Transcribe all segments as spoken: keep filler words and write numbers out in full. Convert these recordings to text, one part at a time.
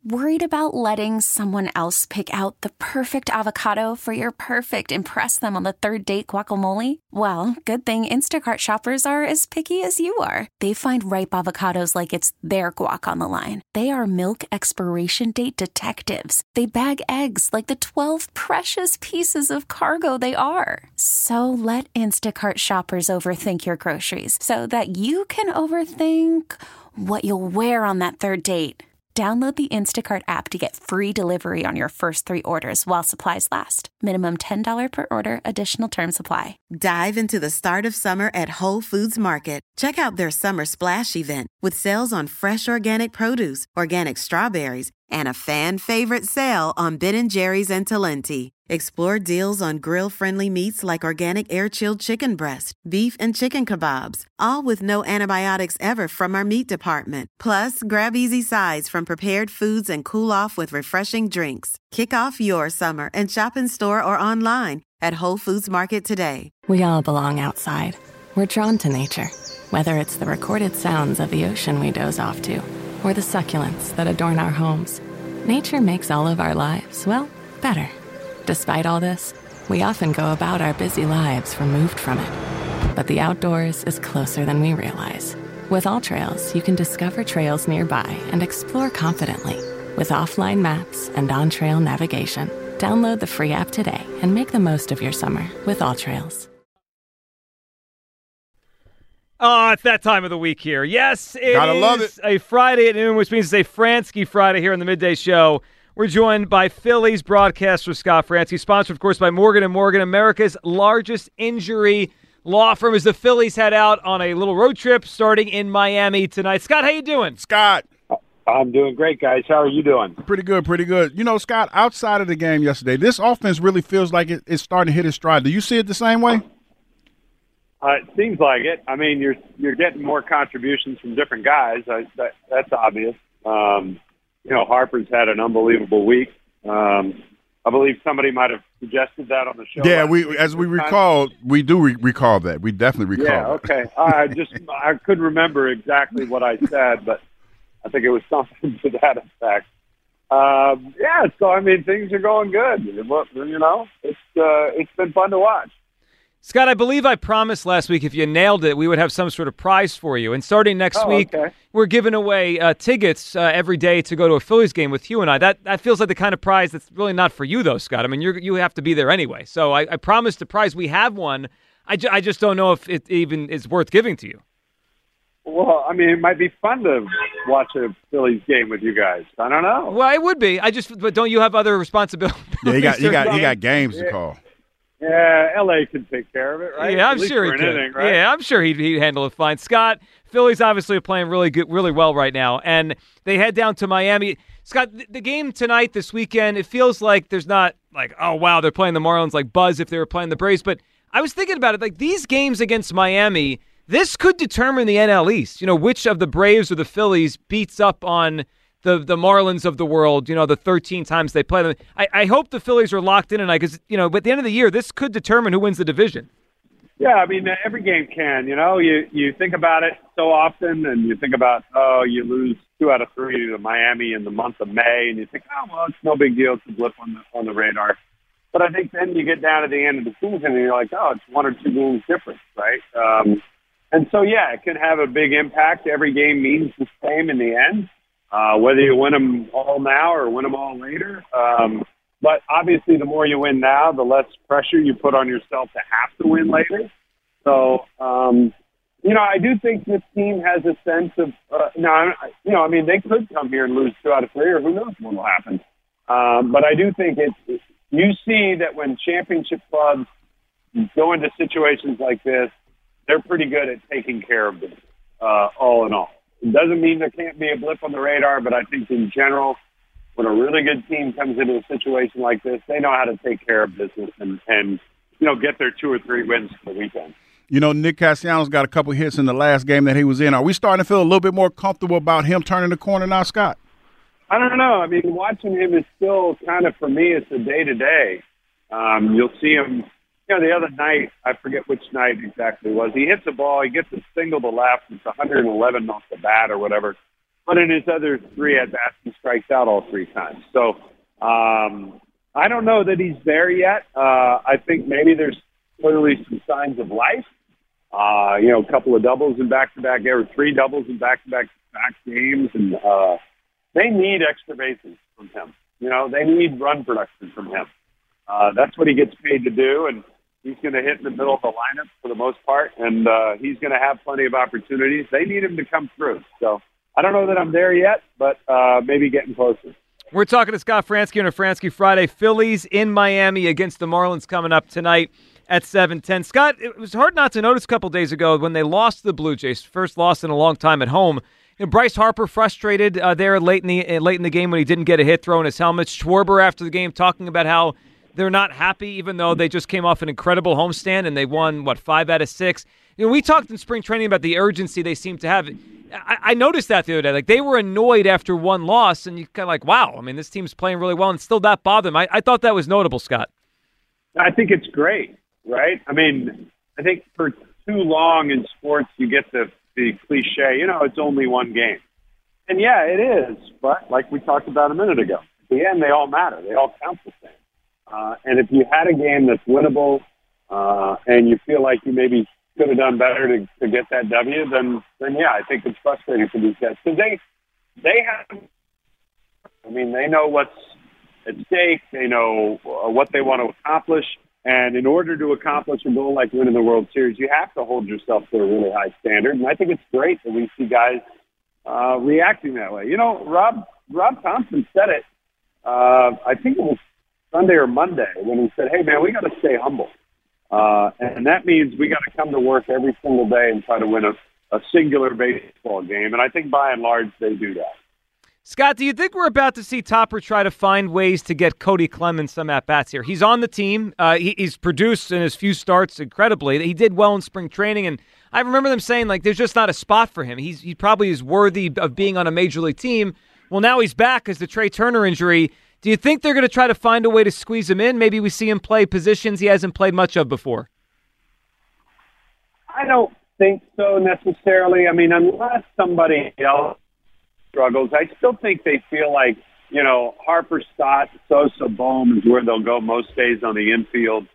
Worried about letting someone else pick out the perfect avocado for your perfect impress them on the third date guacamole? Well, good thing Instacart shoppers are as picky as you are. They find ripe avocados like it's their guac on the line. They are milk expiration date detectives. They bag eggs like the twelve precious pieces of cargo they are. So let Instacart shoppers overthink your groceries so that you can overthink what you'll wear on that third date. Download the Instacart app to get free delivery on your first three orders while supplies last. Minimum ten dollars per order. Additional terms apply. Dive into the start of summer at Whole Foods Market. Check out their Summer Splash event with sales on fresh organic produce, organic strawberries, and a fan-favorite sale on Ben and Jerry's and Talenti. Explore deals on grill-friendly meats like organic air-chilled chicken breast, beef and chicken kebabs, all with no antibiotics ever from our meat department. Plus, grab easy sides from prepared foods and cool off with refreshing drinks. Kick off your summer and shop in store or online at Whole Foods Market today. We all belong outside. We're drawn to nature, whether it's the recorded sounds of the ocean we doze off to, or the succulents that adorn our homes. Nature makes all of our lives, well, better. Despite all this, we often go about our busy lives removed from it. But the outdoors is closer than we realize. With AllTrails, you can discover trails nearby and explore confidently. With offline maps and on-trail navigation, download the free app today and make the most of your summer with AllTrails. Oh, it's that time of the week here. Yes, it Gotta is love it. a Friday at noon, which means it's a Fransky Friday here on the Midday Show. We're joined by Phillies broadcaster Scott Fransky, sponsored, of course, by Morgan and Morgan, America's largest injury law firm, as the Phillies head out on a little road trip starting in Miami tonight. Scott, how you doing? Scott. I'm doing great, guys. How are you doing? Pretty good, pretty good. You know, Scott, outside of the game yesterday, this offense really feels like it, it's starting to hit its stride. Do you see it the same way? Uh, it seems like it. I mean, you're you're getting more contributions from different guys. I, that, that's obvious. Um, you know, Harper's had an unbelievable week. Um, I believe somebody might have suggested that on the show. Yeah, we as we recall, we do re- recall that. We definitely recall. Yeah, okay. I just I couldn't remember exactly what I said, but I think it was something to that effect. Um, yeah, so I mean, things are going good. You know, it's uh, it's been fun to watch. Scott, I believe I promised last week if you nailed it, we would have some sort of prize for you. And starting next oh, week, okay. we're giving away uh, tickets uh, every day to go to a Phillies game with you and I. That that feels like the kind of prize that's really not for you, though, Scott. I mean, you you have to be there anyway. So I, I promised the prize. We have one. I, ju- I just don't know if it even is worth giving to you. Well, I mean, it might be fun to watch a Phillies game with you guys. I don't know. Well, it would be. I just, but don't you have other responsibilities? Yeah, he got he got he got games to call. Yeah, L A can take care of it, right? Yeah, I'm At least sure he for could. anything, right? Yeah, I'm sure he'd, he'd handle it fine. Scott, Phillies obviously are playing really good, really well right now, and they head down to Miami. Scott, the game tonight, this weekend, it feels like there's not like, oh wow, they're playing the Marlins like buzz if they were playing the Braves. But I was thinking about it, like these games against Miami, this could determine the N L East. You know, which of the Braves or the Phillies beats up on the the Marlins of the world, you know, the thirteen times they play them. I, I hope the Phillies are locked in tonight because, you know, at the end of the year, this could determine who wins the division. Yeah, I mean, every game can, you know. You you think about it so often, and you think about, oh, you lose two out of three to Miami in the month of May, and you think, oh, well, it's no big deal. It's a blip on the, on the radar. But I think then you get down to the end of the season, and you're like, oh, it's one or two games difference, right? Um, and so, yeah, it can have a big impact. Every game means the same in the end. Uh, whether you win them all now or win them all later. Um, but obviously, the more you win now, the less pressure you put on yourself to have to win later. So, um, you know, I do think this team has a sense of, uh, now, you know, I mean, they could come here and lose two out of three, or who knows what will happen. Um, but I do think it's, you see that when championship clubs go into situations like this, they're pretty good at taking care of them, uh, all in all. It doesn't mean there can't be a blip on the radar, but I think in general, when a really good team comes into a situation like this, they know how to take care of business and, and you know, get their two or three wins for the weekend. You know, Nick Castellanos got a couple hits in the last game that he was in. Are we starting to feel a little bit more comfortable about him turning the corner now, Scott? I don't know. I mean, watching him is still kind of, for me, it's a day-to-day. Um, you'll see him. You know, the other night, I forget which night exactly it was, he hits a ball, he gets a single to left, it's one hundred eleven off the bat or whatever, but in his other three at-bats, he strikes out all three times. So um, I don't know that he's there yet. Uh, I think maybe there's clearly some signs of life. Uh, you know, a couple of doubles in back-to-back, or three doubles in back-to-back back games, and uh, they need extra bases from him. You know, they need run production from him. Uh, that's what he gets paid to do, and he's going to hit in the middle of the lineup for the most part, and uh, he's going to have plenty of opportunities. They need him to come through. So I don't know that I'm there yet, but uh, maybe getting closer. We're talking to Scott Franzke on a Franzke Friday. Phillies in Miami against the Marlins coming up tonight at seven ten. Scott, it was hard not to notice a couple days ago when they lost to the Blue Jays, first loss in a long time at home. You know, Bryce Harper frustrated uh, there late in the uh, late in the game when he didn't get a hit throwing his helmet. Schwarber after the game talking about how they're not happy, even though they just came off an incredible homestand and they won, what, five out of six. You know, we talked in spring training about the urgency they seem to have. I, I noticed that the other day. Like, they were annoyed after one loss, and you kind of like, wow, I mean, this team's playing really well, and still that bothered them. I, I thought that was notable, Scott. I think it's great, right? I mean, I think for too long in sports, you get the, the cliche, you know, it's only one game. And, yeah, it is, but like we talked about a minute ago, at the end, they all matter. They all count the same. Uh, and if you had a game that's winnable uh, and you feel like you maybe could have done better to, to get that W, then, then yeah, I think it's frustrating for these guys. Because they, they have, I mean, they know what's at stake. They know uh, what they want to accomplish. And in order to accomplish a goal like winning the World Series, you have to hold yourself to a really high standard. And I think it's great that we see guys uh, reacting that way. You know, Rob Rob Thompson said it, uh, I think it was Sunday or Monday, when he said, hey, man, we got to stay humble. Uh, and that means we got to come to work every single day and try to win a, a singular baseball game. And I think by and large they do that. Scott, do you think we're about to see Topper try to find ways to get Cody Clemens some at-bats here? He's on the team. Uh, he, he's produced in his few starts incredibly. He did well in spring training, and I remember them saying, like, there's just not a spot for him. He's He probably is worthy of being on a major league team. Well, now he's back as the Trey Turner injury. Do you think they're going to try to find a way to squeeze him in? Maybe we see him play positions he hasn't played much of before. I don't think so necessarily. I mean, unless somebody else struggles, I still think they feel like, you know, Harper, Stott, Sosa, Bohm is where they'll go most days on the infield.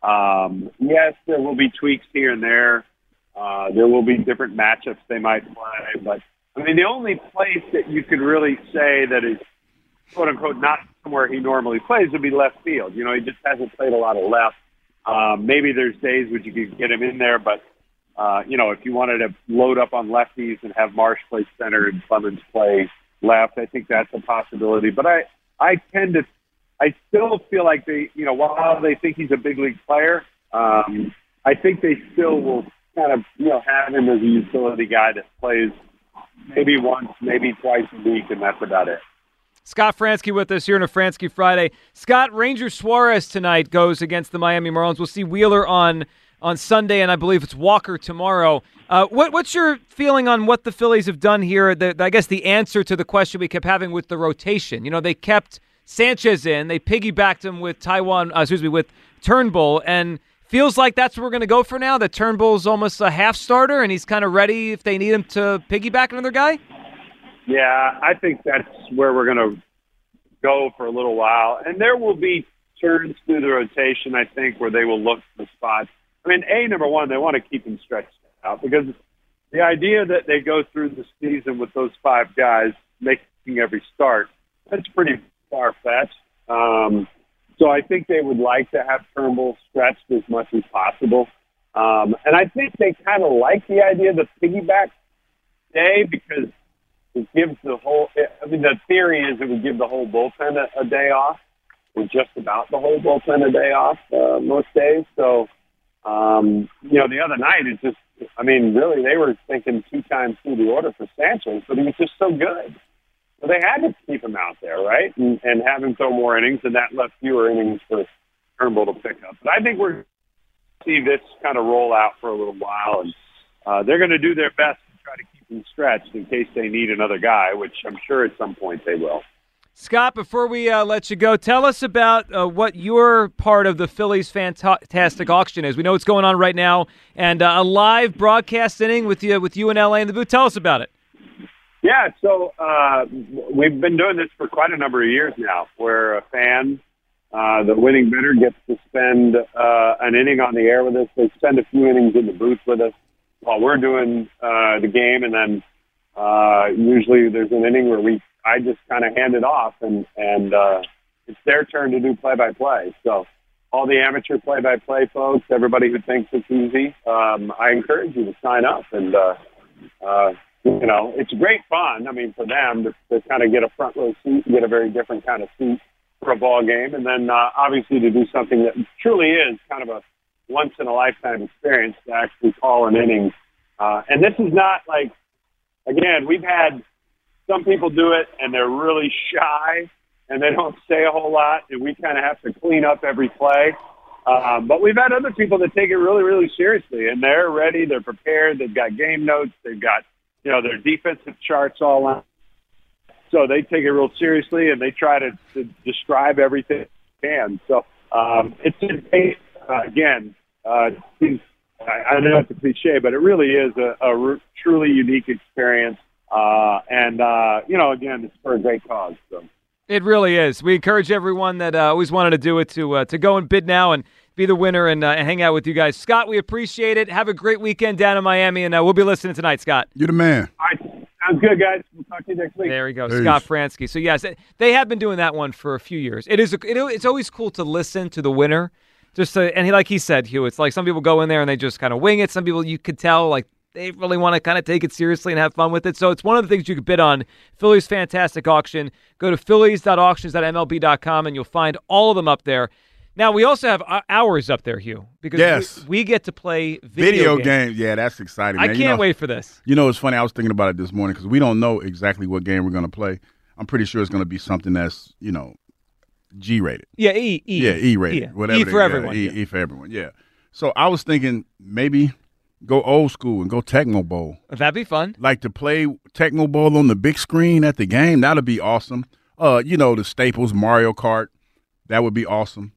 Um, yes, there will be tweaks here and there. Uh, there will be different matchups they might play. But, I mean, the only place that you could really say that is, quote-unquote, not somewhere he normally plays would be left field. You know, he just hasn't played a lot of left. Um, maybe there's days where you could get him in there, but, uh, you know, if you wanted to load up on lefties and have Marsh play center and Clemens play left, I think that's a possibility. But I, I tend to, I still feel like they, you know, while they think he's a big league player, um, I think they still will kind of, you know, have him as a utility guy that plays maybe once, maybe twice a week, and that's about it. Scott Franzke with us here on a Franzke Friday. Scott, Ranger Suarez tonight goes against the Miami Marlins. We'll see Wheeler on on Sunday, and I believe it's Walker tomorrow. Uh, what, what's your feeling on what the Phillies have done here? The, I guess the answer to the question we kept having with the rotation. You know, they kept Sanchez in. They piggybacked him with Taijuan, uh, excuse me, with Turnbull, and feels like that's where we're going to go for now, that Turnbull's almost a half starter, and he's kind of ready if they need him to piggyback another guy? Yeah, I think that's where we're going to go for a little while. And there will be turns through the rotation, I think, where they will look for spots. I mean, A, number one, they want to keep him stretched out because the idea that they go through the season with those five guys making every start, that's pretty far-fetched. Um, so I think they would like to have Turnbull stretched as much as possible. Um, and I think they kind of like the idea of the piggyback day because it gives the whole, I mean, the theory is it would give the whole bullpen a, a day off, or just about the whole bullpen a day off uh, most days. So, um, you know, the other night, it's just, I mean, really, they were thinking two times through the order for Sanchez, but he was just so good. So they had to keep him out there, right, and, and have him throw more innings, and that left fewer innings for Turnbull to pick up. But I think we're going to see this kind of roll out for a little while, and uh, they're going to do their best to try to keep him stretched in case they need another guy, which I'm sure at some point they will. Scott, before we uh, let you go, tell us about uh, what your part of the Phillies Fantastic Auction is. We know what's going on right now, and uh, a live broadcast inning with you, with you in L A in the booth. Tell us about it. Yeah, so uh, we've been doing this for quite a number of years now, where a fan, uh, the winning bidder, gets to spend uh, an inning on the air with us. They spend a few innings in the booth with us while we're doing uh, the game, and then uh, usually there's an inning where we I just kind of hand it off, and and uh, it's their turn to do play-by-play. So all the amateur play-by-play folks, everybody who thinks it's easy, um, I encourage you to sign up and. Uh, uh, You know, it's great fun. I mean, for them to, to kind of get a front row seat, get a very different kind of seat for a ball game, and then uh, obviously to do something that truly is kind of a once in a lifetime experience to actually call an inning. Uh, and this is not like, again, we've had some people do it and they're really shy and they don't say a whole lot, and we kind of have to clean up every play. Uh, but we've had other people that take it really, really seriously, and they're ready, they're prepared, they've got game notes, they've got you know, their defensive charts all on. So they take it real seriously, and they try to, to describe everything they can. So um, it's, uh, again, uh, I, I know it's a cliche, but it really is a, a truly unique experience. Uh, and, uh, you know, again, it's for a great cause. So. It really is. We encourage everyone that uh, always wanted to do it to uh, to go and bid now and be the winner and, uh, and hang out with you guys. Scott, we appreciate it. Have a great weekend down in Miami, and uh, we'll be listening tonight, Scott. You're the man. All right. Sounds good, guys. We'll talk to you next week. There we go, Peace. Scott Fransky. So, yes, they have been doing that one for a few years. It is. A, it, it's always cool to listen to the winner. Just to, And he, like he said, Hugh, it's like some people go in there and they just kind of wing it. Some people, you could tell, like, they really want to kind of take it seriously and have fun with it. So it's one of the things you could bid on. Phillies Fantastic Auction. Go to phillies dot auctions dot m l b dot com and you'll find all of them up there. Now, we also have hours up there, Hugh, because yes. we, we get to play video, video games. games. Yeah, that's exciting, man. I can't you know, wait for this. You know, it's funny. I was thinking about it this morning because we don't know exactly what game we're going to play. I'm pretty sure it's going to be something that's, you know, G-rated. Yeah, E. e yeah, E-rated. E, whatever e for they, everyone. E, yeah. e for everyone, yeah. So I was thinking maybe go old school and go Tecmo Bowl. That'd be fun. Like to play Tecmo Bowl on the big screen at the game. That'd be awesome. Uh, you know, the staples, Mario Kart. That would be awesome.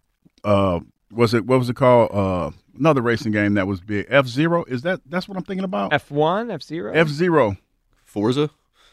Uh, was it what was it called? Uh, another racing game that was big. F-Zero? Is that that's what I'm thinking about? F one, F-Zero? F-Zero. Forza?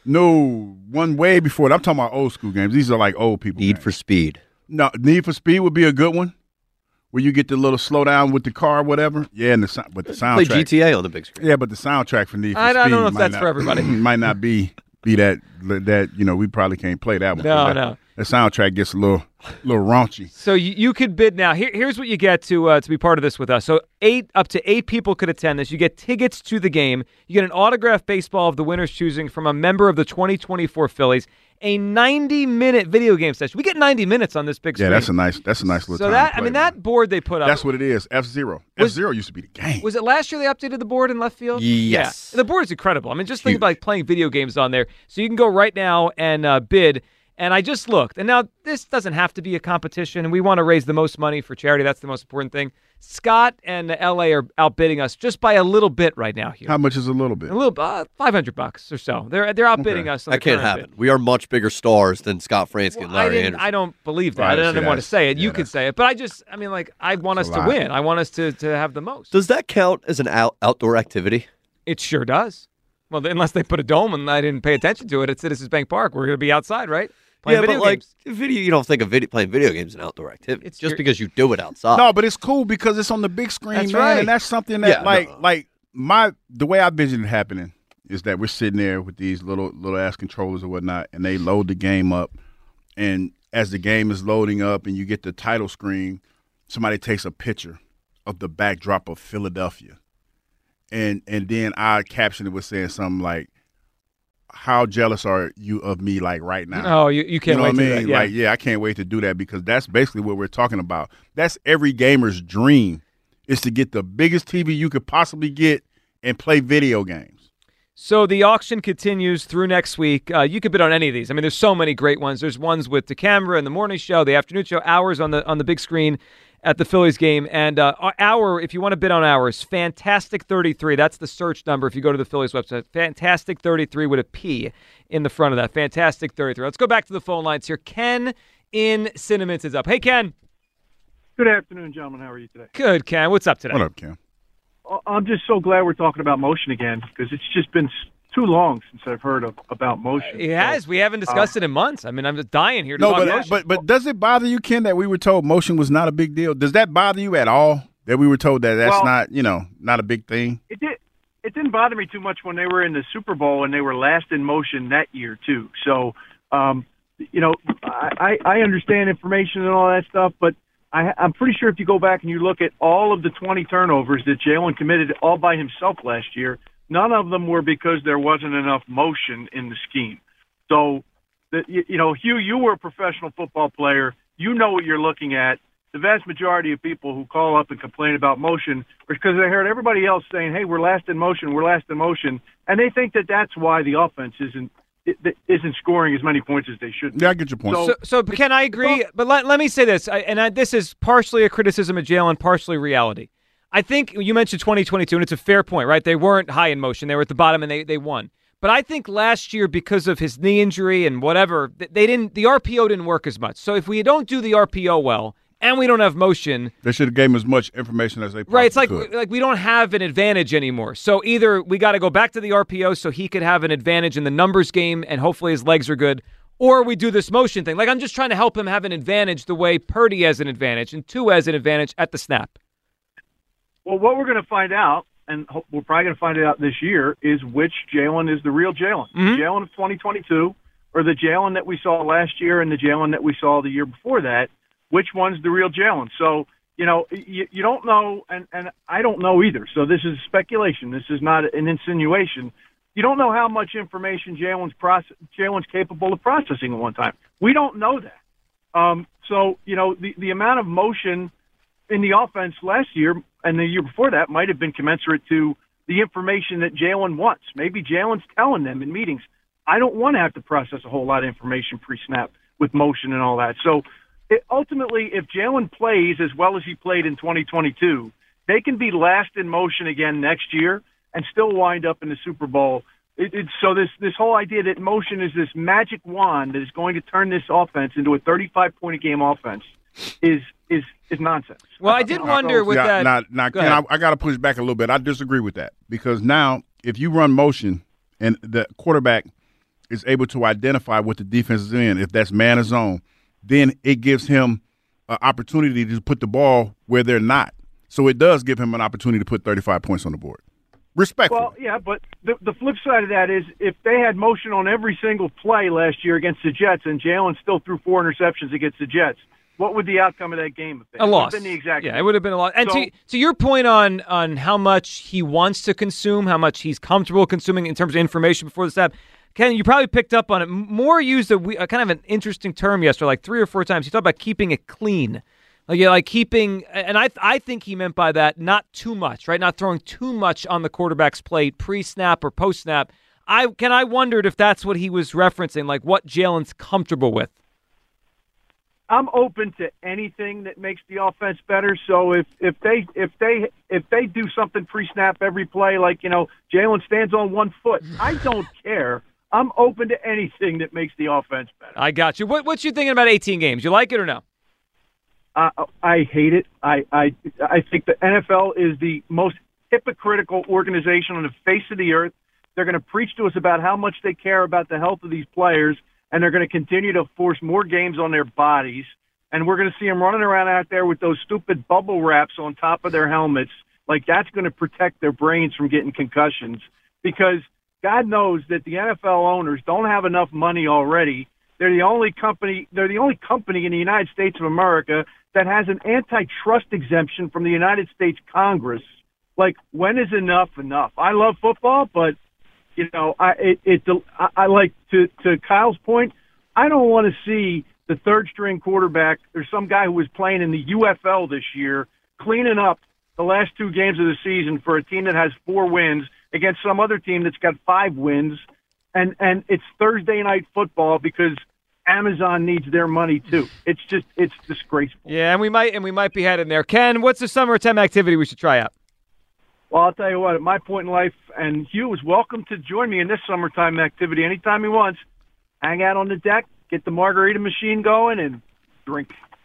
No, one way before that. I'm talking about old school games. These are like old people Need games. for Speed. No, Need for Speed would be a good one. Where you get the little slowdown with the car, whatever. Yeah, and the sound, but the soundtrack. Play G T A on the big screen. Yeah, but the soundtrack for Need for I, Speed. I don't know if might that's not, for everybody. might not be be that that you know we probably can't play that one. No, that, no. The soundtrack gets a little little raunchy. So you, you could bid now. Here, here's what you get to uh, to be part of this with us. So eight up to eight people could attend this. You get tickets to the game. You get an autographed baseball of the winner's choosing from a member of the twenty twenty-four Phillies. A ninety minute video game session. We get ninety minutes on this big screen. Yeah, that's a nice that's a nice little. So time that to play, I mean man. that board they put up. That's what it is. F-Zero. Was- F-Zero used to be the game. Was it last year they updated the board in left field? Yes. Yeah. The board is incredible. I mean, just think Huge. about like playing video games on there. So you can go right now and uh, bid. And I just looked. And now this doesn't have to be a competition. And we want to raise the most money for charity. That's the most important thing. Scott and L A are outbidding us just by a little bit right now, Hugh. How much is a little bit? A little, uh, five hundred bucks or so. They're they're outbidding Okay. us. On the That can't current happen. bid. We are much bigger stars than Scott Fransky Well, and I, Larry didn't, Anderson. I don't believe that. Right, I didn't see, want to that's- say it. yeah, you could that's- say it. But I just, I mean, like, I want us a to lot. win. I want us to, to have the most. Does that count as an out- outdoor activity? It sure does. Well, unless they put a dome and I didn't pay attention to it at Citizens Bank Park. We're going to be outside, right? Playing yeah, video but like games. video, you don't think of video, playing video games an outdoor activity. It's just your- because you do it outside. No, but it's cool because it's on the big screen, That's man, right. and that's something that, Yeah, like, no. like my the way I vision it happening is that we're sitting there with these little little ass controllers or whatnot, and they load the game up, and as the game is loading up, and you get the title screen, somebody takes a picture of the backdrop of Philadelphia, and and then I caption it with saying something like, "How jealous are you of me, like right now?" Oh, you, you can't you know wait what I to mean? do that. Yeah. Like, yeah, I can't wait to do that because that's basically what we're talking about. That's every gamer's dream is to get the biggest T V you could possibly get and play video games. So the auction continues through next week. Uh, you could bid on any of these. I mean, there's so many great ones. There's ones with the camera and the morning show, the afternoon show, hours on the on the big screen at the Phillies game. And uh, hour, if you want to bid on hours, Fantastic thirty-three. That's the search number if you go to the Phillies website. Fantastic thirty-three with a P in the front of that. Fantastic thirty-three. Let's go back to the phone lines here. Ken in Cinnamons is up. Hey, Ken. Good afternoon, gentlemen. How are you today? Good, Ken. What's up today? What up, Cam? I'm just so glad we're talking about motion again because it's just been too long since I've heard of, about motion. It has. So, we haven't discussed uh, it in months. I mean, I'm just dying here to No, talk but, motion. but but does it bother you, Ken, that we were told motion was not a big deal? Does that bother you at all? That we were told that that's Well, not, you know, not a big thing? It did. It didn't bother me too much when they were in the Super Bowl and they were last in motion that year too. So, um, you know, I, I understand information and all that stuff, but I, I'm pretty sure if you go back and you look at all of the twenty turnovers that Jalen committed all by himself last year, none of them were because there wasn't enough motion in the scheme. So, the, you, you know, Hugh, you were a professional football player. You know what you're looking at. The vast majority of people who call up and complain about motion are because they heard everybody else saying, hey, we're last in motion, we're last in motion, and they think that that's why the offense isn't isn't scoring as many points as they should. Yeah, I get your point. So, so, so Ken, I agree, but let, let me say this, I, and I, this is partially a criticism of Jalen, partially reality. I think you mentioned twenty twenty-two, and it's a fair point, right? They weren't high in motion. They were at the bottom, and they, they won. But I think last year, because of his knee injury and whatever, they didn't. The R P O didn't work as much. So if we don't do the R P O well, and we don't have motion, they should have given as much information as they possibly right. It's like could. like we don't have an advantage anymore. So either we got to go back to the R P O so he could have an advantage in the numbers game, and hopefully his legs are good, or we do this motion thing. Like I'm just trying to help him have an advantage the way Purdy has an advantage and Tua has an advantage at the snap. Well, what we're going to find out, and we're probably going to find it out this year, is which Jalen is the real Jalen. Mm-hmm. The Jalen of twenty twenty-two, or the Jalen that we saw last year and the Jalen that we saw the year before that. Which one's the real Jalen? So, you know, you, you don't know, and, and I don't know either. So this is speculation. This is not an insinuation. You don't know how much information Jalen's process, Jalen's capable of processing at one time. We don't know that. Um, so, you know, the, the amount of motion in the offense last year and the year before that might have been commensurate to the information that Jalen wants. Maybe Jalen's telling them in meetings, I don't want to have to process a whole lot of information pre-snap with motion and all that. So, It, ultimately, if Jalen plays as well as he played in twenty twenty-two, they can be last in motion again next year and still wind up in the Super Bowl. It, it, so this this whole idea that motion is this magic wand that is going to turn this offense into a thirty-five point a game offense is is is nonsense. Well, I did wonder with yeah, that. Now, now Go Ken, I, ahead. I got to push back a little bit. I disagree with that because now if you run motion and the quarterback is able to identify what the defense is in, if that's man or zone, then it gives him an opportunity to put the ball where they're not. So it does give him an opportunity to put thirty-five points on the board. Respectfully. Well, yeah, but the, the flip side of that is if they had motion on every single play last year against the Jets and Jalen still threw four interceptions against the Jets, what would the outcome of that game have been? A loss. It would have been the exact yeah, same. it would have been a loss. And So- to, to your point on on how much he wants to consume, how much he's comfortable consuming in terms of information before the snap, Ken, you probably picked up on it. Moore used a, a kind of an interesting term yesterday, like three or four times. He talked about keeping it clean. Like, yeah, like keeping, and I I think he meant by that not too much, right? Not throwing too much on the quarterback's plate pre-snap or post-snap. I Ken, I wondered if that's what he was referencing, like what Jalen's comfortable with. I'm open to anything that makes the offense better. So if, if they if they if they do something pre-snap every play, like you know Jalen stands on one foot, I don't care. I'm open to anything that makes the offense better. I got you. What what you thinking about eighteen games? You like it or no? Uh, I hate it. I, I I think the N F L is the most hypocritical organization on the face of the earth. They're going to preach to us about how much they care about the health of these players, and they're going to continue to force more games on their bodies. And we're going to see them running around out there with those stupid bubble wraps on top of their helmets. Like that's going to protect their brains from getting concussions because God knows that the N F L owners don't have enough money already. They're the only company, they're the only company in the United States of America that has an antitrust exemption from the United States Congress. Like, when is enough enough? I love football, but you know, I it, it I, I like to to Kyle's point. I don't want to see the third string quarterback or some guy who was playing in the U F L this year cleaning up the last two games of the season for a team that has four wins against some other team that's got five wins, and and it's Thursday night football because Amazon needs their money too. It's just it's disgraceful. Yeah, and we might and we might be heading there. Ken, what's the summertime activity we should try out? Well, I'll tell you what, at my point in life, and Hugh is welcome to join me in this summertime activity anytime he wants. Hang out on the deck, get the margarita machine going, and drink.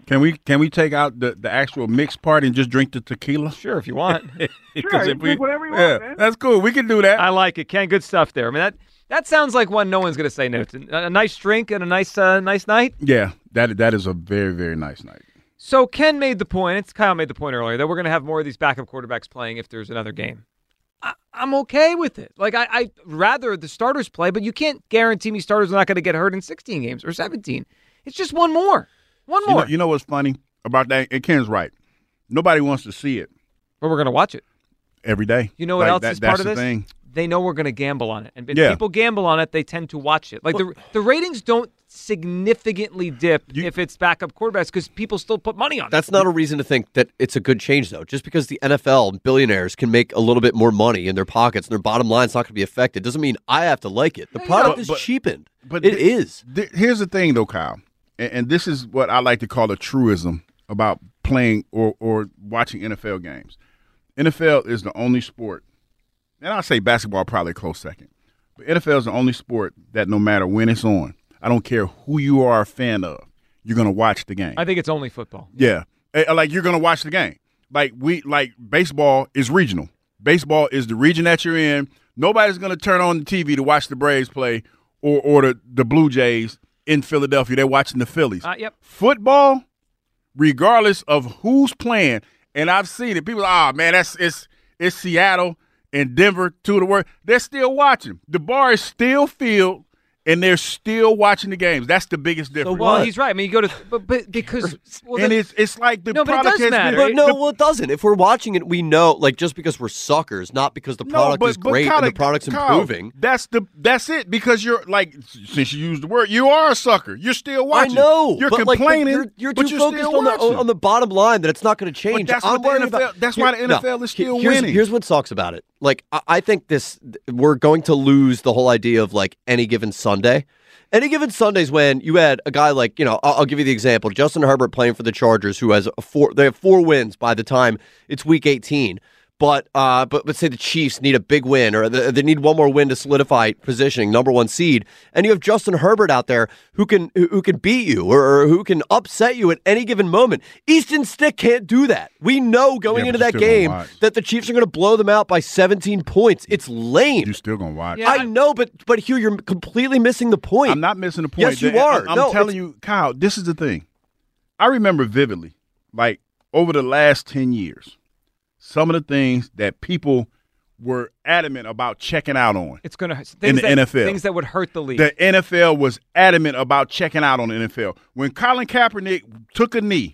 Can we can we take out the, the actual mixed part and just drink the tequila? Sure, if you want. Sure, you if we, drink whatever you yeah, want, man. That's cool. We can do that. I like it, Ken. Good stuff there. I mean, that that sounds like one no one's going to say no to. A nice drink and a nice uh, nice night. Yeah, that that is a very, very nice night. So Ken made the point, it's Kyle made the point earlier, that we're going to have more of these backup quarterbacks playing if there's another game. I, I'm okay with it. Like, I, I'd rather the starters play, but you can't guarantee me starters are not going to get hurt in sixteen games or seventeen. It's just one more. One You more. know, you know what's funny about that? And Ken's right. Nobody wants to see it But we're going to watch it. every day. You know what Like, else that- is part that's of the this? thing. They know we're going to gamble on it. And if Yeah. people gamble on it, they tend to watch it. Like, the the ratings don't significantly dip You- if it's backup quarterbacks because people still put money on it. That's not a reason to think that it's a good change, though. Just because the N F L billionaires can make a little bit more money in their pockets and their bottom line's not going to be affected doesn't mean I have to like it. The Yeah, product but- is but- cheapened. But It thi- is. thi- here's the thing, though, Kyle, and, and this is what I like to call a truism about playing or, or watching N F L games. N F L is the only sport, and I'll say basketball probably a close second, but N F L is the only sport that no matter when it's on, I don't care who you are a fan of, you're going to watch the game. I think it's only football. Yeah. Eh, Like, you're going to watch the game. Like, we like baseball is regional. Baseball is the region that you're in. Nobody's going to turn on the T V to watch the Braves play or, or the, the Blue Jays in Philadelphia. They're watching the Phillies. Uh, yep. Football, regardless of who's playing, and I've seen it. People, ah, man, that's it's it's Seattle and Denver, two of the worst. They're still watching. The bar is still filled, and they're still watching the games. That's the biggest difference. Well, he's right. I mean, you go to, but, but because, well, and the- it's it's like the No, but it product does has matter. been. But no, the- well, it doesn't. If we're watching it, we know, like, just because we're suckers, not because the No, product but- is but great Kyle, and the product's Kyle, improving. That's the that's it because you're like since you used the word, you are a sucker. You're still watching. I know. You're but like, but complaining. you're, you're but too you're focused still on the watching. on the bottom line that it's not going to But change. that's I'm what the worried N F L about. that's why the N F L no, is still here's, winning. Here's what sucks about it. Like, I, I think this we're going to lose the whole idea of like any given Sunday. Any given Sundays when you had a guy like, you know, I'll, I'll give you the example, Justin Herbert playing for the Chargers, who has a four, they have four wins by the time it's week eighteen. But uh, but but say the Chiefs need a big win, or they, they need one more win to solidify positioning, number one seed, and you have Justin Herbert out there who can who, who can beat you or, or who can upset you at any given moment. Easton Stick can't do that. We know going Yeah, into but that you're still game gonna watch. that the Chiefs are going to blow them out by seventeen points. It's lame. You're still gonna watch. Yeah, I know, but but Hugh, you're completely missing the point. I'm not missing the point. Yes, you And are. I'm, I'm No, telling it's- you, Kyle. This is the thing. I remember vividly, like over the last ten years, some of the things that people were adamant about checking out on. it's going to In the that, N F L. things that would hurt the league. The N F L was adamant about checking out on the N F L. When Colin Kaepernick took a knee,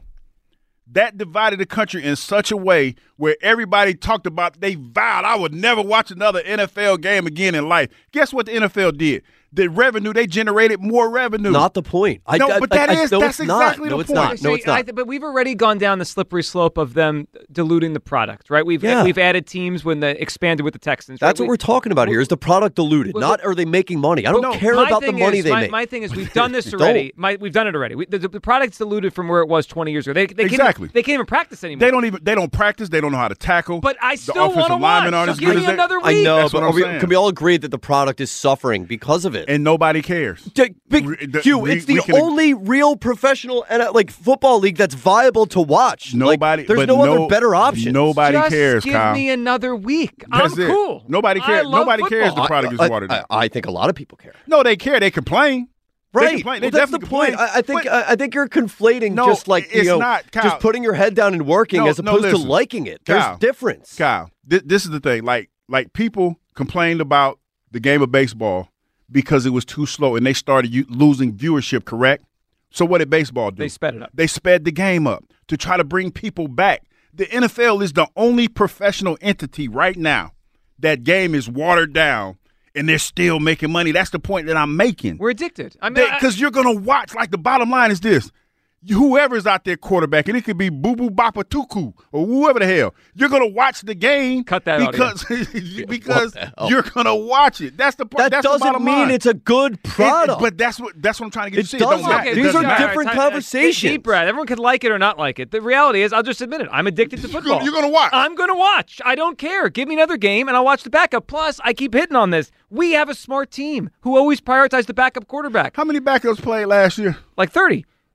that divided the country in such a way where everybody talked about, they vowed, I would never watch another N F L game again in life. Guess what the N F L did? The revenue, they generated more revenue. Not the point. I, No, I, but that I, is- no, that's it's not. exactly no, the it's point. not. No, See, it's not. I th- but we've already gone down the slippery slope of them diluting the product, right? We've Yeah. we've added teams when they expanded with the Texans. That's right? what We- we're talking about here. Is the product diluted? Well, Not are they making money? I don't no, care my about the thing money is, they my, make. My thing is, we've done this Don't. already. My, we've done it already. We, the, the product's diluted from where it was twenty years ago. They, they Exactly. Can't, they can't even practice anymore. They don't even they don't practice. They don't know how to tackle. But I The still want to offensive watch. linemen aren't So as give good me as they- another week. I know, That's but what are I'm we, saying. can we all agree that the product is suffering because of it? and nobody cares. D- big, Re- the- Hugh, we- it's the we can ag- only real professional and like football league that's viable to watch. Like, Nobody. there's but no, no other better options. Nobody Just cares, give Kyle. me another week. That's I'm it. cool. Nobody I cares. love Nobody cares football. the product is I, watered I, down. I think a lot of people care. No, they care. They complain. They Right. complain. Well, They that's the definitely point. complain. I, I think But- I, I think you're conflating No, just like you it's know, not, Kyle. just putting your head down and working No, as no, opposed to listen. liking it. There's Kyle. difference. Kyle, th- this is the thing. Like, like people complained about the game of baseball because it was too slow, and they started u- losing viewership. Correct. So what did baseball do? They sped it up. They sped the game up to try to bring people back. The N F L is the only professional entity right now that game is watered down, and they're still making money. That's the point that I'm making. We're addicted. I mean, I- Because you're going to watch, like the bottom line is this. Whoever's out there quarterback, and it could be Boo Boo Bapa Tuku or whoever the hell, you're going to watch the game Cut that because, because the hell? you're going to watch it. That's the part. That that's the doesn't bottom mean line. it's a good It- product. but that's what that's what I'm trying to get It you to see. doesn't. Don't matter. Okay, It these doesn't are matter. different All right, all right, conversations. Deep breath. Everyone can like it or not like it. The reality is, I'll just admit it. I'm addicted to You're football. gonna- you're gonna watch. I'm going to watch. I don't care. Give me another game, and I'll watch the backup. Plus, I keep hitting on this. We have a smart team who always prioritize the backup quarterback. How many backups played last year? Like thirty.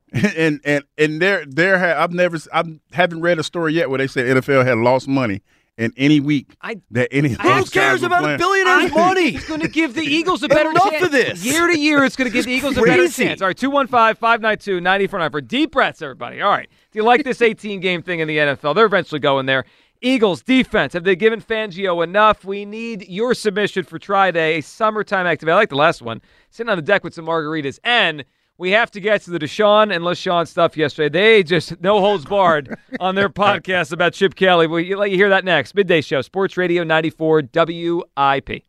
and and and there there ha- I've never I haven't read a story yet where they said N F L had lost money in any week I, that any. I, Who cares about a billionaire's money? It's going to give the Eagles a better Enough chance. of this. Year to year, it's going to give the Eagles crazy. a better chance. All right, two one five, five nine two, nine four nine for deep breaths, everybody. All right. Do you like this eighteen-game thing in the N F L? They're eventually going there. Eagles defense, have they given Fangio enough? We need your submission for Try Day, a summertime activity. I like the last one. Sitting on the deck with some margaritas. And we have to get to the Deshaun and LaShawn stuff yesterday. They just no holds barred on their podcast about Chip Kelly. We'll let you hear that next. Midday Show, Sports Radio ninety-four W I P.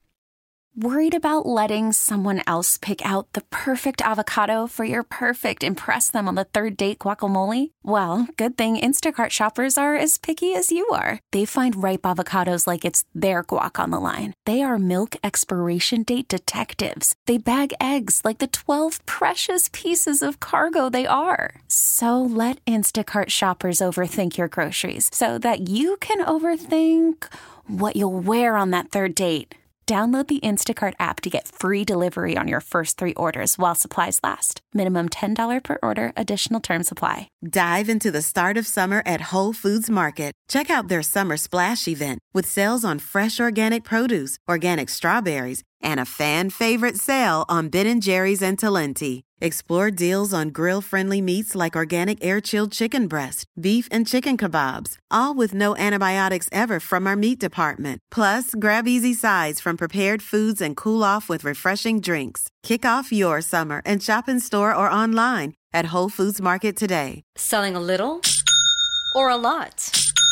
Worried about letting someone else pick out the perfect avocado for your perfect impress them on the third date guacamole? Well, good thing Instacart shoppers are as picky as you are. They find ripe avocados like it's their guac on the line. They are milk expiration date detectives. They bag eggs like the twelve precious pieces of cargo they are. So let Instacart shoppers overthink your groceries so that you can overthink what you'll wear on that third date. Download the Instacart app to get free delivery on your first three orders while supplies last. Minimum ten dollars per order. Additional terms apply. Dive into the start of summer at Whole Foods Market. Check out their Summer Splash event with sales on fresh organic produce, organic strawberries, and a fan-favorite sale on Ben and Jerry's and Talenti. Explore deals on grill-friendly meats like organic air-chilled chicken breast, beef and chicken kebabs, all with no antibiotics ever from our meat department. Plus, grab easy sides from prepared foods and cool off with refreshing drinks. Kick off your summer and shop in store or online at Whole Foods Market today. Selling a little or a lot?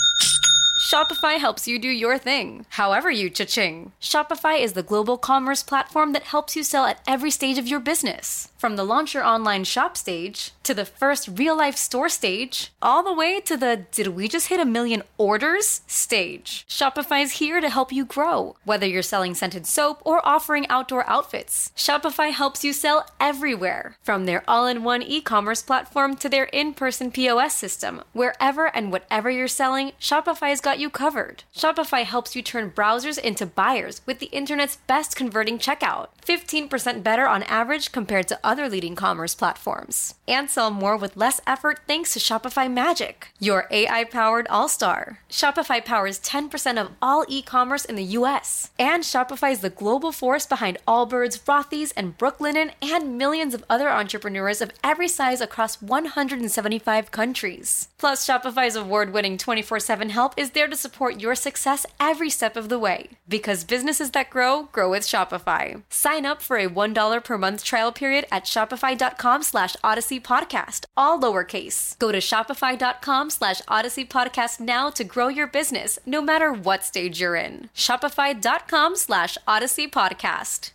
Shopify helps you do your thing, however you cha-ching. Shopify is the global commerce platform that helps you sell at every stage of your business. From the launch your online shop stage, to the first real-life store stage, all the way to the did we just hit a million orders stage. Shopify's here to help you grow. Whether you're selling scented soap or offering outdoor outfits, Shopify helps you sell everywhere. From their all-in-one e-commerce platform to their in-person P O S system, wherever and whatever you're selling, Shopify's got you covered. Shopify helps you turn browsers into buyers with the internet's best converting checkout. fifteen percent better on average compared to other leading commerce platforms. And sell more with less effort thanks to Shopify Magic, your A I-powered all-star. Shopify powers ten percent of all e-commerce in the U S. And Shopify is the global force behind Allbirds, Rothy's, and Brooklinen, and millions of other entrepreneurs of every size across one hundred seventy-five countries. Plus, Shopify's award-winning twenty-four seven help is there to support your success every step of the way. Because businesses that grow, grow with Shopify. Sign up for a one dollar per month trial period at shopify.com slash Odyssey Podcast, all lowercase. Go to shopify.com slash Odyssey Podcast now to grow your business, no matter what stage you're in. Shopify.com slash Odyssey Podcast.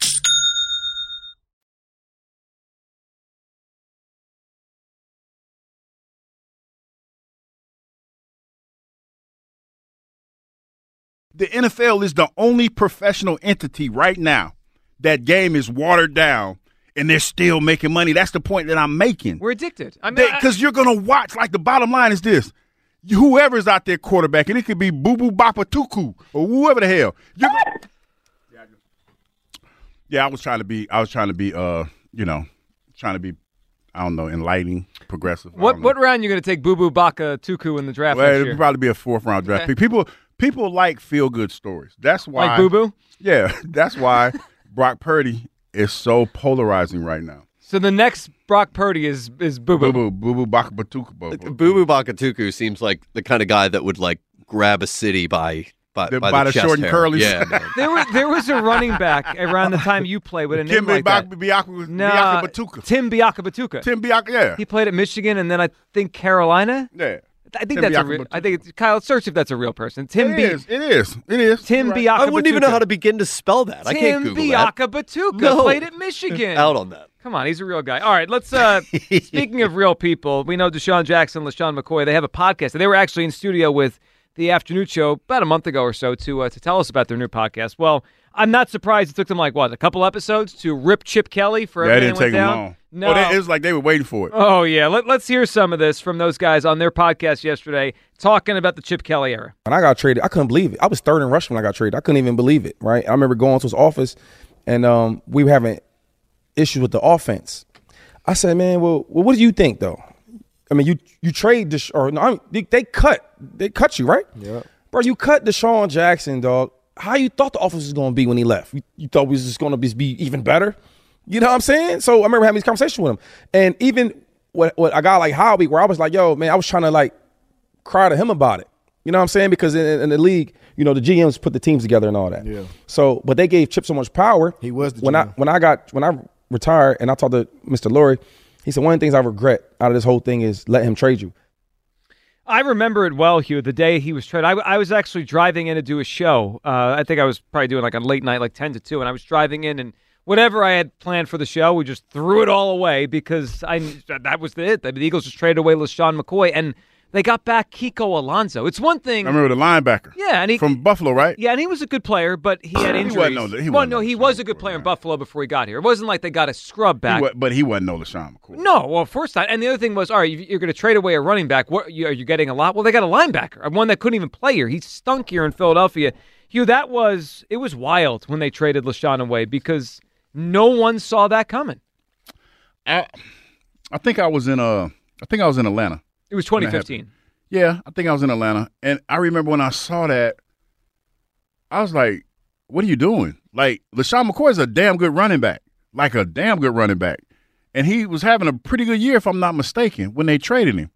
The N F L is the only professional entity right now that game is watered down and they're still making money. That's the point that I'm making. We're addicted. I mean, Because you're going to watch, like the bottom line is this. Whoever's out there quarterback, and it could be Boo Boo Bapa Tuku or whoever the hell. You're gonna, yeah, I was trying to be, I was trying to be, uh, you know, trying to be, I don't know, enlightening, progressive. What what round are you going to take Boo Boo Baka Tuku in the draft Well, next it'll year? probably be a fourth round draft Okay. pick. People people like feel good stories. That's why Like Boo Boo? Yeah, that's why Brock Purdy is so polarizing right now. So the next Brock Purdy is is Boo Boo Boo. Boo Boo Boo Baka Batuka Boo Boo Boo Bakatuku seems like the kind of guy that would like grab a city by by, The- by, by the, the chest short and hair. curlies. Yeah, man. There was there was a running back around the time you played with a name Kim like that. Biaka No, Biaka Batuka. Tim Biaka Batuka. Tim Biaka, yeah. He played at Michigan and then I think Carolina. Yeah. I think Tim that's a Biaka real. Batuka. I think it's, Kyle, search if that's a real person. Tim It B. is. It is. It is. Tim You're right. Biaka. I wouldn't even know Batuka. how to begin to spell that. I can't Tim Google that. Biaka Batuka No. played at Michigan. Out on that. Come on, he's a real guy. All right, let's. Uh, speaking of real people, we know Deshaun Jackson, LaShawn McCoy. They have a podcast. They were actually in studio with the afternoon show about a month ago or so to uh, to tell us about their new podcast. Well, I'm not surprised it took them like what a couple episodes to rip Chip Kelly for That everything didn't that went take them down. long. No, Oh, they, it was like they were waiting for it. Oh, yeah. Let, let's hear some of this from those guys on their podcast yesterday talking about the Chip Kelly era. When I got traded, I couldn't believe it. I was third in rushing when I got traded. I couldn't even believe it, right? I remember going to his office, and um, we were having issues with the offense. I said, man, well, well, what do you think though? I mean, you you trade Desha- or no, I mean, they, they cut they cut you, right? Yeah. Bro, you cut Deshaun Jackson, dog. How you thought the offense was going to be when he left? You, you thought it was just going to be, be even better? You know what I'm saying? So I remember having these conversations with him. And even what, what a guy like Howie, where I was like, yo, man, I was trying to like cry to him about it. You know what I'm saying? Because in, in the league, you know, the G Ms put the teams together and all that. Yeah. So, but they gave Chip so much power. He was the when G M. I when I got when I retired and I talked to Mister Lurie, he said one of the things I regret out of this whole thing is let him trade you. I remember it well, Hugh, the day he was traded. I, I was actually driving in to do a show. Uh, I think I was probably doing like a late night, like ten to two, and I was driving in, and whatever I had planned for the show, we just threw it all away because I that was it. The Eagles just traded away LaShawn McCoy, and they got back Kiko Alonso. It's one thing. I remember the linebacker. Yeah, and he from Buffalo, right? Yeah, and he was a good player, but he had injuries. He wasn't no, he well, wasn't no, no he LaShawn was a good McCoy, player in right? Buffalo before he got here. It wasn't like they got a scrub back. He wa- but he wasn't no LaShawn McCoy. No, well, first time. And the other thing was, all right, you're going to trade away a running back. What, you, are you getting a lot? Well, they got a linebacker, one that couldn't even play here. He stunk here in Philadelphia. Hugh, that was, it was wild when they traded LaShawn away because no one saw that coming. I, I think I was in uh, I think I was in Atlanta. It was twenty fifteen. Yeah, I think I was in Atlanta. And I remember when I saw that, I was like, what are you doing? Like, LaShawn McCoy is a damn good running back, like a damn good running back. And he was having a pretty good year, if I'm not mistaken, when they traded him.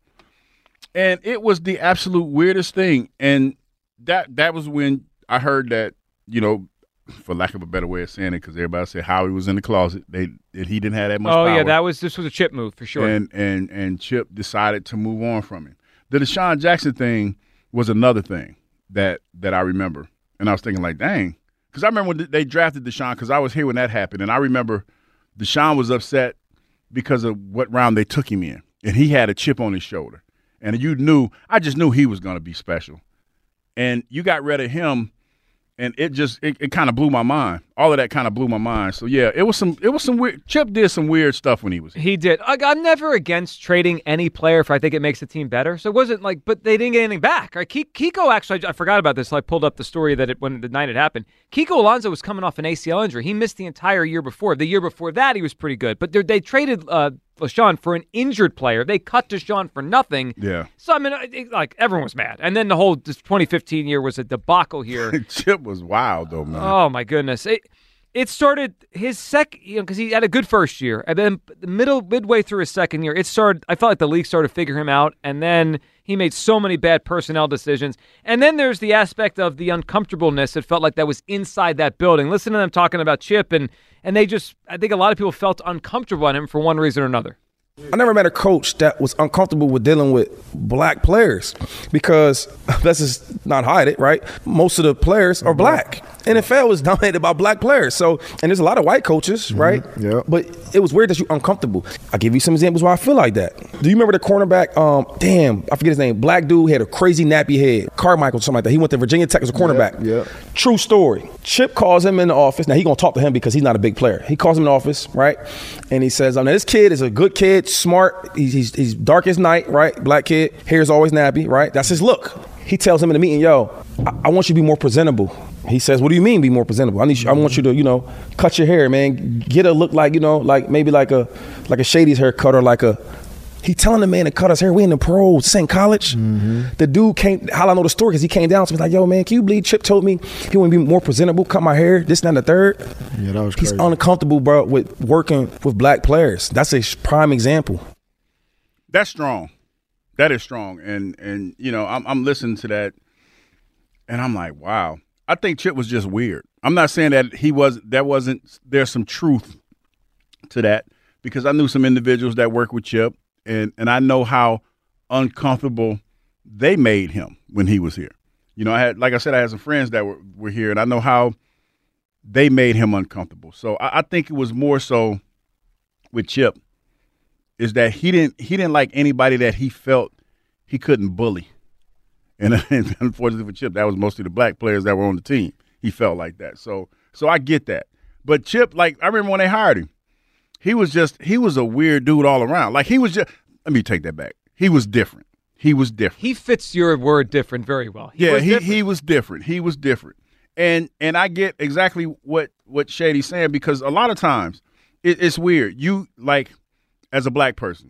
And it was the absolute weirdest thing. And that that was when I heard that, you know, for lack of a better way of saying it, because everybody said Howie was in the closet. They and he didn't have that much oh, power. yeah, that was this was a Chip move for sure. And and and Chip decided to move on from him. The Deshaun Jackson thing was another thing that that I remember. And I was thinking like, dang. Because I remember when they drafted Deshaun, because I was here when that happened. And I remember Deshaun was upset because of what round they took him in. And he had a chip on his shoulder. And you knew, I just knew he was going to be special. And you got rid of him. And it just it, it kind of blew my mind. All of that kind of blew my mind. So yeah, it was some it was some weird. Chip did some weird stuff when he was here. He did. I, I'm never against trading any player if I think it makes the team better. So it wasn't like, but they didn't get anything back. Right? Kiko actually, I forgot about this. So I pulled up the story that it, when the night it happened. Kiko Alonso was coming off an A C L injury. He missed the entire year before. The year before that, he was pretty good. But they traded uh, LaShawn for an injured player. They cut Deshaun for nothing. Yeah. So I mean, it, like everyone was mad. And then the whole this twenty fifteen year was a debacle here. Chip was wild though, man. Oh my goodness. It, It started his second, you know, because he had a good first year, and then the middle, midway through his second year, it started. I felt like the league started to figure him out, and then he made so many bad personnel decisions. And then there's the aspect of the uncomfortableness. It felt like that was inside that building. Listen to them talking about Chip, and and they just, I think a lot of people felt uncomfortable on him for one reason or another. I never met a coach that was uncomfortable with dealing with black players because let's just not hide it, right? Most of the players are black. N F L is dominated by black players. So, and there's a lot of white coaches, right? Mm-hmm. Yeah. But it was weird that you're uncomfortable. I'll give you some examples why I feel like that. Do you remember the cornerback? Um, damn, I forget his name. Black dude had a crazy nappy head. Carmichael, something like that. He went to Virginia Tech as a cornerback. Yeah, yeah. True story. Chip calls him in the office. Now, he going to talk to him because he's not a big player. He calls him in the office, right? And he says, um, now this kid is a good kid, smart. He's, he's, he's dark as night, right? Black kid. Hair's always nappy, right? That's his look. He tells him in the meeting, yo, I, I want you to be more presentable. He says, what do you mean be more presentable? I need you, I want you to, you know, cut your hair, man. Get a look like, you know, like maybe like a like a Shady's haircut or like a he telling the man to cut his hair. We in the pros, this ain't college. Mm-hmm. The dude came, how I know the story, because he came down to me like, yo, man, can you believe Chip told me he want to be more presentable, cut my hair, this, that, and the third. Yeah, that was He's crazy. uncomfortable, bro, with working with black players. That's a prime example. That's strong. That is strong. And, and you know, I'm, I'm listening to that, and I'm like, wow. I think Chip was just weird. I'm not saying that he was, that wasn't, there's some truth to that, because I knew some individuals that work with Chip, and, and I know how uncomfortable they made him when he was here. You know, I had, like I said, I had some friends that were, were here, and I know how they made him uncomfortable. So I, I think it was more so with Chip is that he didn't, he didn't like anybody that he felt he couldn't bully. And, and unfortunately for Chip, that was mostly the black players that were on the team. He felt like that. So so I get that. But Chip, like, I remember when they hired him, he was just, he was a weird dude all around. Like, he was just, let me take that back. He was different. He was different. He fits your word different very well. He yeah, was he, different. he was different. He was different. And and I get exactly what, what Shady's saying, because a lot of times it, it's weird. You, like, as a black person,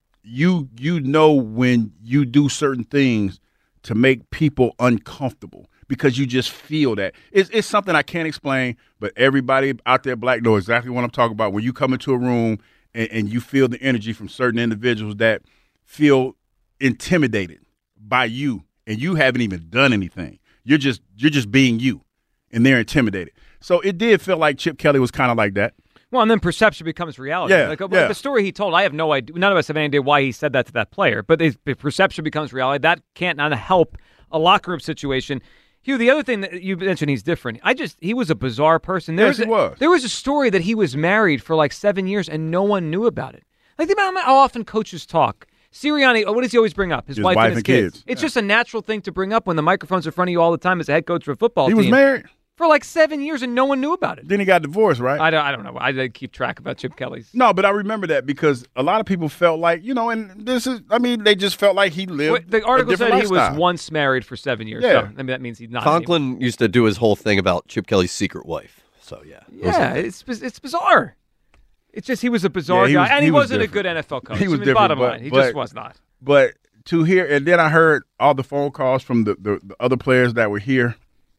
you you know when you do certain things to make people uncomfortable because you just feel that. It's, it's something I can't explain, but everybody out there black knows exactly what I'm talking about. When you come into a room and, and you feel the energy from certain individuals that feel intimidated by you and you haven't even done anything. You're just you're just being you, and they're intimidated. So it did feel like Chip Kelly was kind of like that. Well, and then perception becomes reality. Yeah, like yeah. The story he told, I have no idea. None of us have any idea why he said that to that player. But if perception becomes reality, that can't not help a locker room situation. Hugh, the other thing that you mentioned, he's different. I just he was a bizarre person. There Yes, was he a, was. There was a story that he was married for like seven years and no one knew about it. Like the amount how often coaches talk. Sirianni, what does he always bring up? His, His wife, wife and his and kids. kids. It's Yeah. just a natural thing to bring up when the microphone's in front of you all the time as a head coach for a football He team. was married. For like seven years and no one knew about it. Then he got divorced, right? I don't, I don't know. I didn't keep track about Chip Kelly's. No, but I remember that because a lot of people felt like, you know, and this is, I mean, they just felt like he lived Wait, the article a said different he was lifestyle. once married for seven years. Yeah. So, I mean, that means he's not. anymore. Conklin used to do his whole thing about Chip Kelly's secret wife. So, yeah. Yeah, it's biz- it's bizarre. It's just he was a bizarre Yeah, he guy, was- and he, he was wasn't a different. good N F L coach. He was I mean, different, bottom but- line, he but- just was not. But to hear, and then I heard all the phone calls from the, the, the other players that were here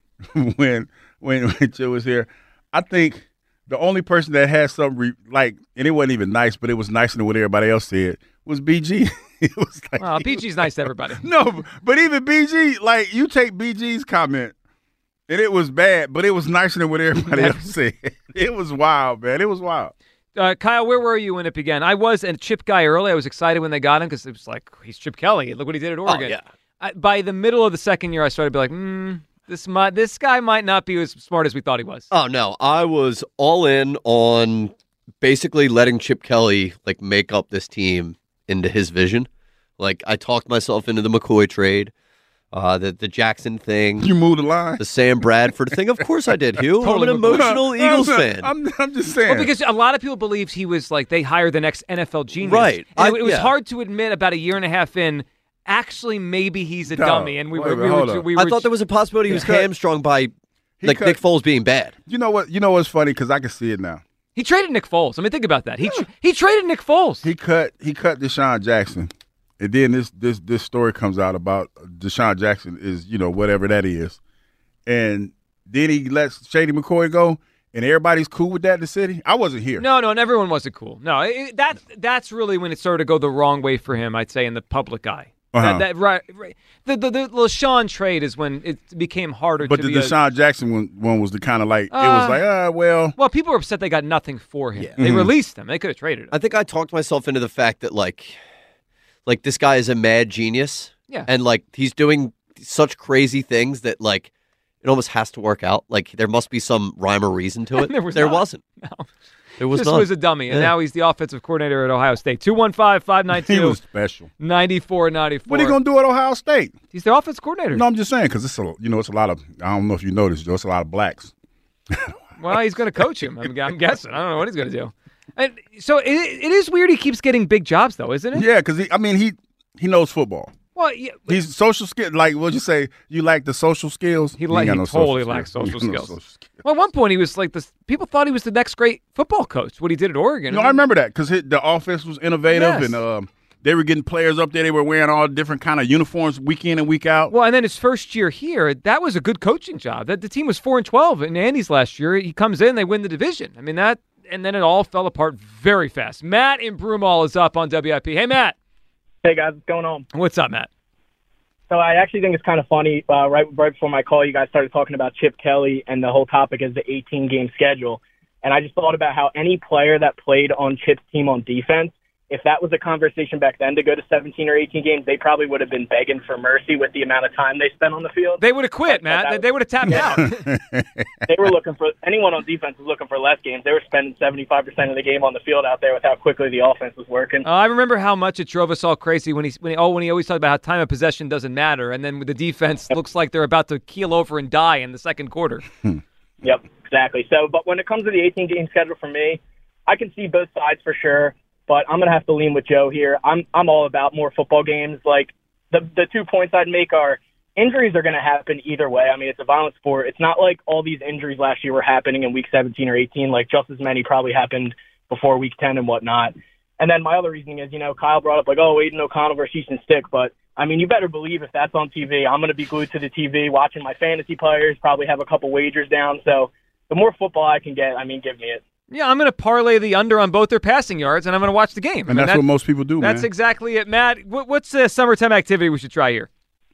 when, when when Chip was here. I think the only person that had some re, like, and it wasn't even nice, but it was nicer than what everybody else said, was B G. It was like, Well, B G's nice to everybody. no, but even B G, like you take B G's comment, and it was bad, but it was nicer than what everybody else said. It was wild, man. It was wild. Uh, Kyle, where were you when it began? I was a Chip guy early. I was excited when they got him because it was like, he's Chip Kelly. Look what he did at Oregon. Oh, yeah. I, by the middle of the second year, I started to be like, hmm, this might, this guy might not be as smart as we thought he was. Oh, no. I was all in on basically letting Chip Kelly, like, make up this team into his vision. Like, I talked myself into the McCoy trade, uh, the, the Jackson thing. You moved the line. The Sam Bradford thing. Of course I did, Hugh. Totally I'm an McCoy. emotional Eagles I'm, fan. I'm, I'm just saying. Well, because a lot of people believed he was like, they hired the next N F L genius. Right. And I- it, it was yeah. hard to admit about a year and a half in, actually, maybe he's a No, dummy. And we wait were, a we minute, hold were, up. we were, I thought there was a possibility he was cut- hamstrung by, He like, cut- Nick Foles being bad. You know what? You know what's funny? Because I can see it now. He traded Nick Foles. I mean, think about that. He tra- he traded Nick Foles. He cut he cut Deshaun Jackson, and then this this this story comes out about Deshaun Jackson is, you know, whatever that is, and then he lets Shady McCoy go, and everybody's cool with that in the city. I wasn't here. No, no, and everyone wasn't cool. No, it, that that's really when it started to go the wrong way for him, I'd say, in the public eye. Uh-huh. That, that right, right. The, the the LaShawn trade is when it became harder But to the be a- Deshaun Jackson one, one was the kind of like, it Uh, was like, ah, well. well, people were upset they got nothing for him. Yeah. They Mhm. released him. They could have traded him. I think I talked myself into the fact that, like, like this guy is a mad genius. Yeah. And, like, he's doing such crazy things that, like, it almost has to work out. Like, there must be some rhyme or reason to it. There was not. wasn't. No. There was This not. was a dummy, and Yeah. now he's the offensive coordinator at Ohio State. two one five, five nine He two, was special. nine four nine four. What are you gonna do at Ohio State? He's the offensive coordinator. No, I'm just saying because it's a you know it's a lot of I don't know if you noticed, Joe. It's a lot of blacks. Well, he's going to coach him. I'm, I'm guessing. I don't know what he's going to do. And so it, it is weird he keeps getting big jobs, though, isn't it? Yeah, because he I mean he he knows football. Well, yeah, He's social skill. Like what'd you say? You lack the social skills. He, like, ain't he got no totally social lacks skills. social He ain't got no skills. social skills. Well, at one point, he was like this. People thought he was the next great football coach. What he did at Oregon. No, I remember that because the offense was innovative Yes. and um, they were getting players up there. They were wearing all different kind of uniforms week in and week out. Well, and then his first year here, that was a good coaching job. That the team was four and twelve in Andy's last year. He comes in, they win the division. I mean that, and then it all fell apart very fast. Matt in Broomall is up on W I P. Hey, Matt. Hey, guys, what's going on? What's up, Matt? So I actually think it's kind of funny. Uh, right, right before my call, you guys started talking about Chip Kelly, and the whole topic is the eighteen-game schedule. And I just thought about how any player that played on Chip's team on defense, if that was a conversation back then to go to seventeen or eighteen games, they probably would have been begging for mercy with the amount of time they spent on the field. They would have quit, But- but Matt. that They, was- they would have tapped out. They were looking for anyone on defense was looking for less games. They were spending seventy-five percent of the game on the field out there with how quickly the offense was working. Uh, I remember how much it drove us all crazy when he when he, oh when he always talked about how time of possession doesn't matter, and then with the defense looks like they're about to keel over and die in the second quarter. Yep, exactly. So, but when it comes to the eighteen-game schedule for me, I can see both sides for sure, but I'm going to have to lean with Joe here. I'm I'm all about more football games. Like, the the two points I'd make are injuries are going to happen either way. I mean, it's a violent sport. It's not like all these injuries last year were happening in week seventeen or eighteen. Like, just as many probably happened before week ten and whatnot. And then my other reasoning is, you know, Kyle brought up like, oh, Aiden O'Connell versus Easton Stick. But, I mean, you better believe if that's on T V, I'm going to be glued to the T V watching my fantasy players, probably have a couple wagers down. So the more football I can get, I mean, give me it. Yeah, I'm going to parlay the under on both their passing yards, and I'm going to watch the game. And I mean, that's that, what most people do, That's man. exactly it. Matt, what, what's the summertime activity we should try here?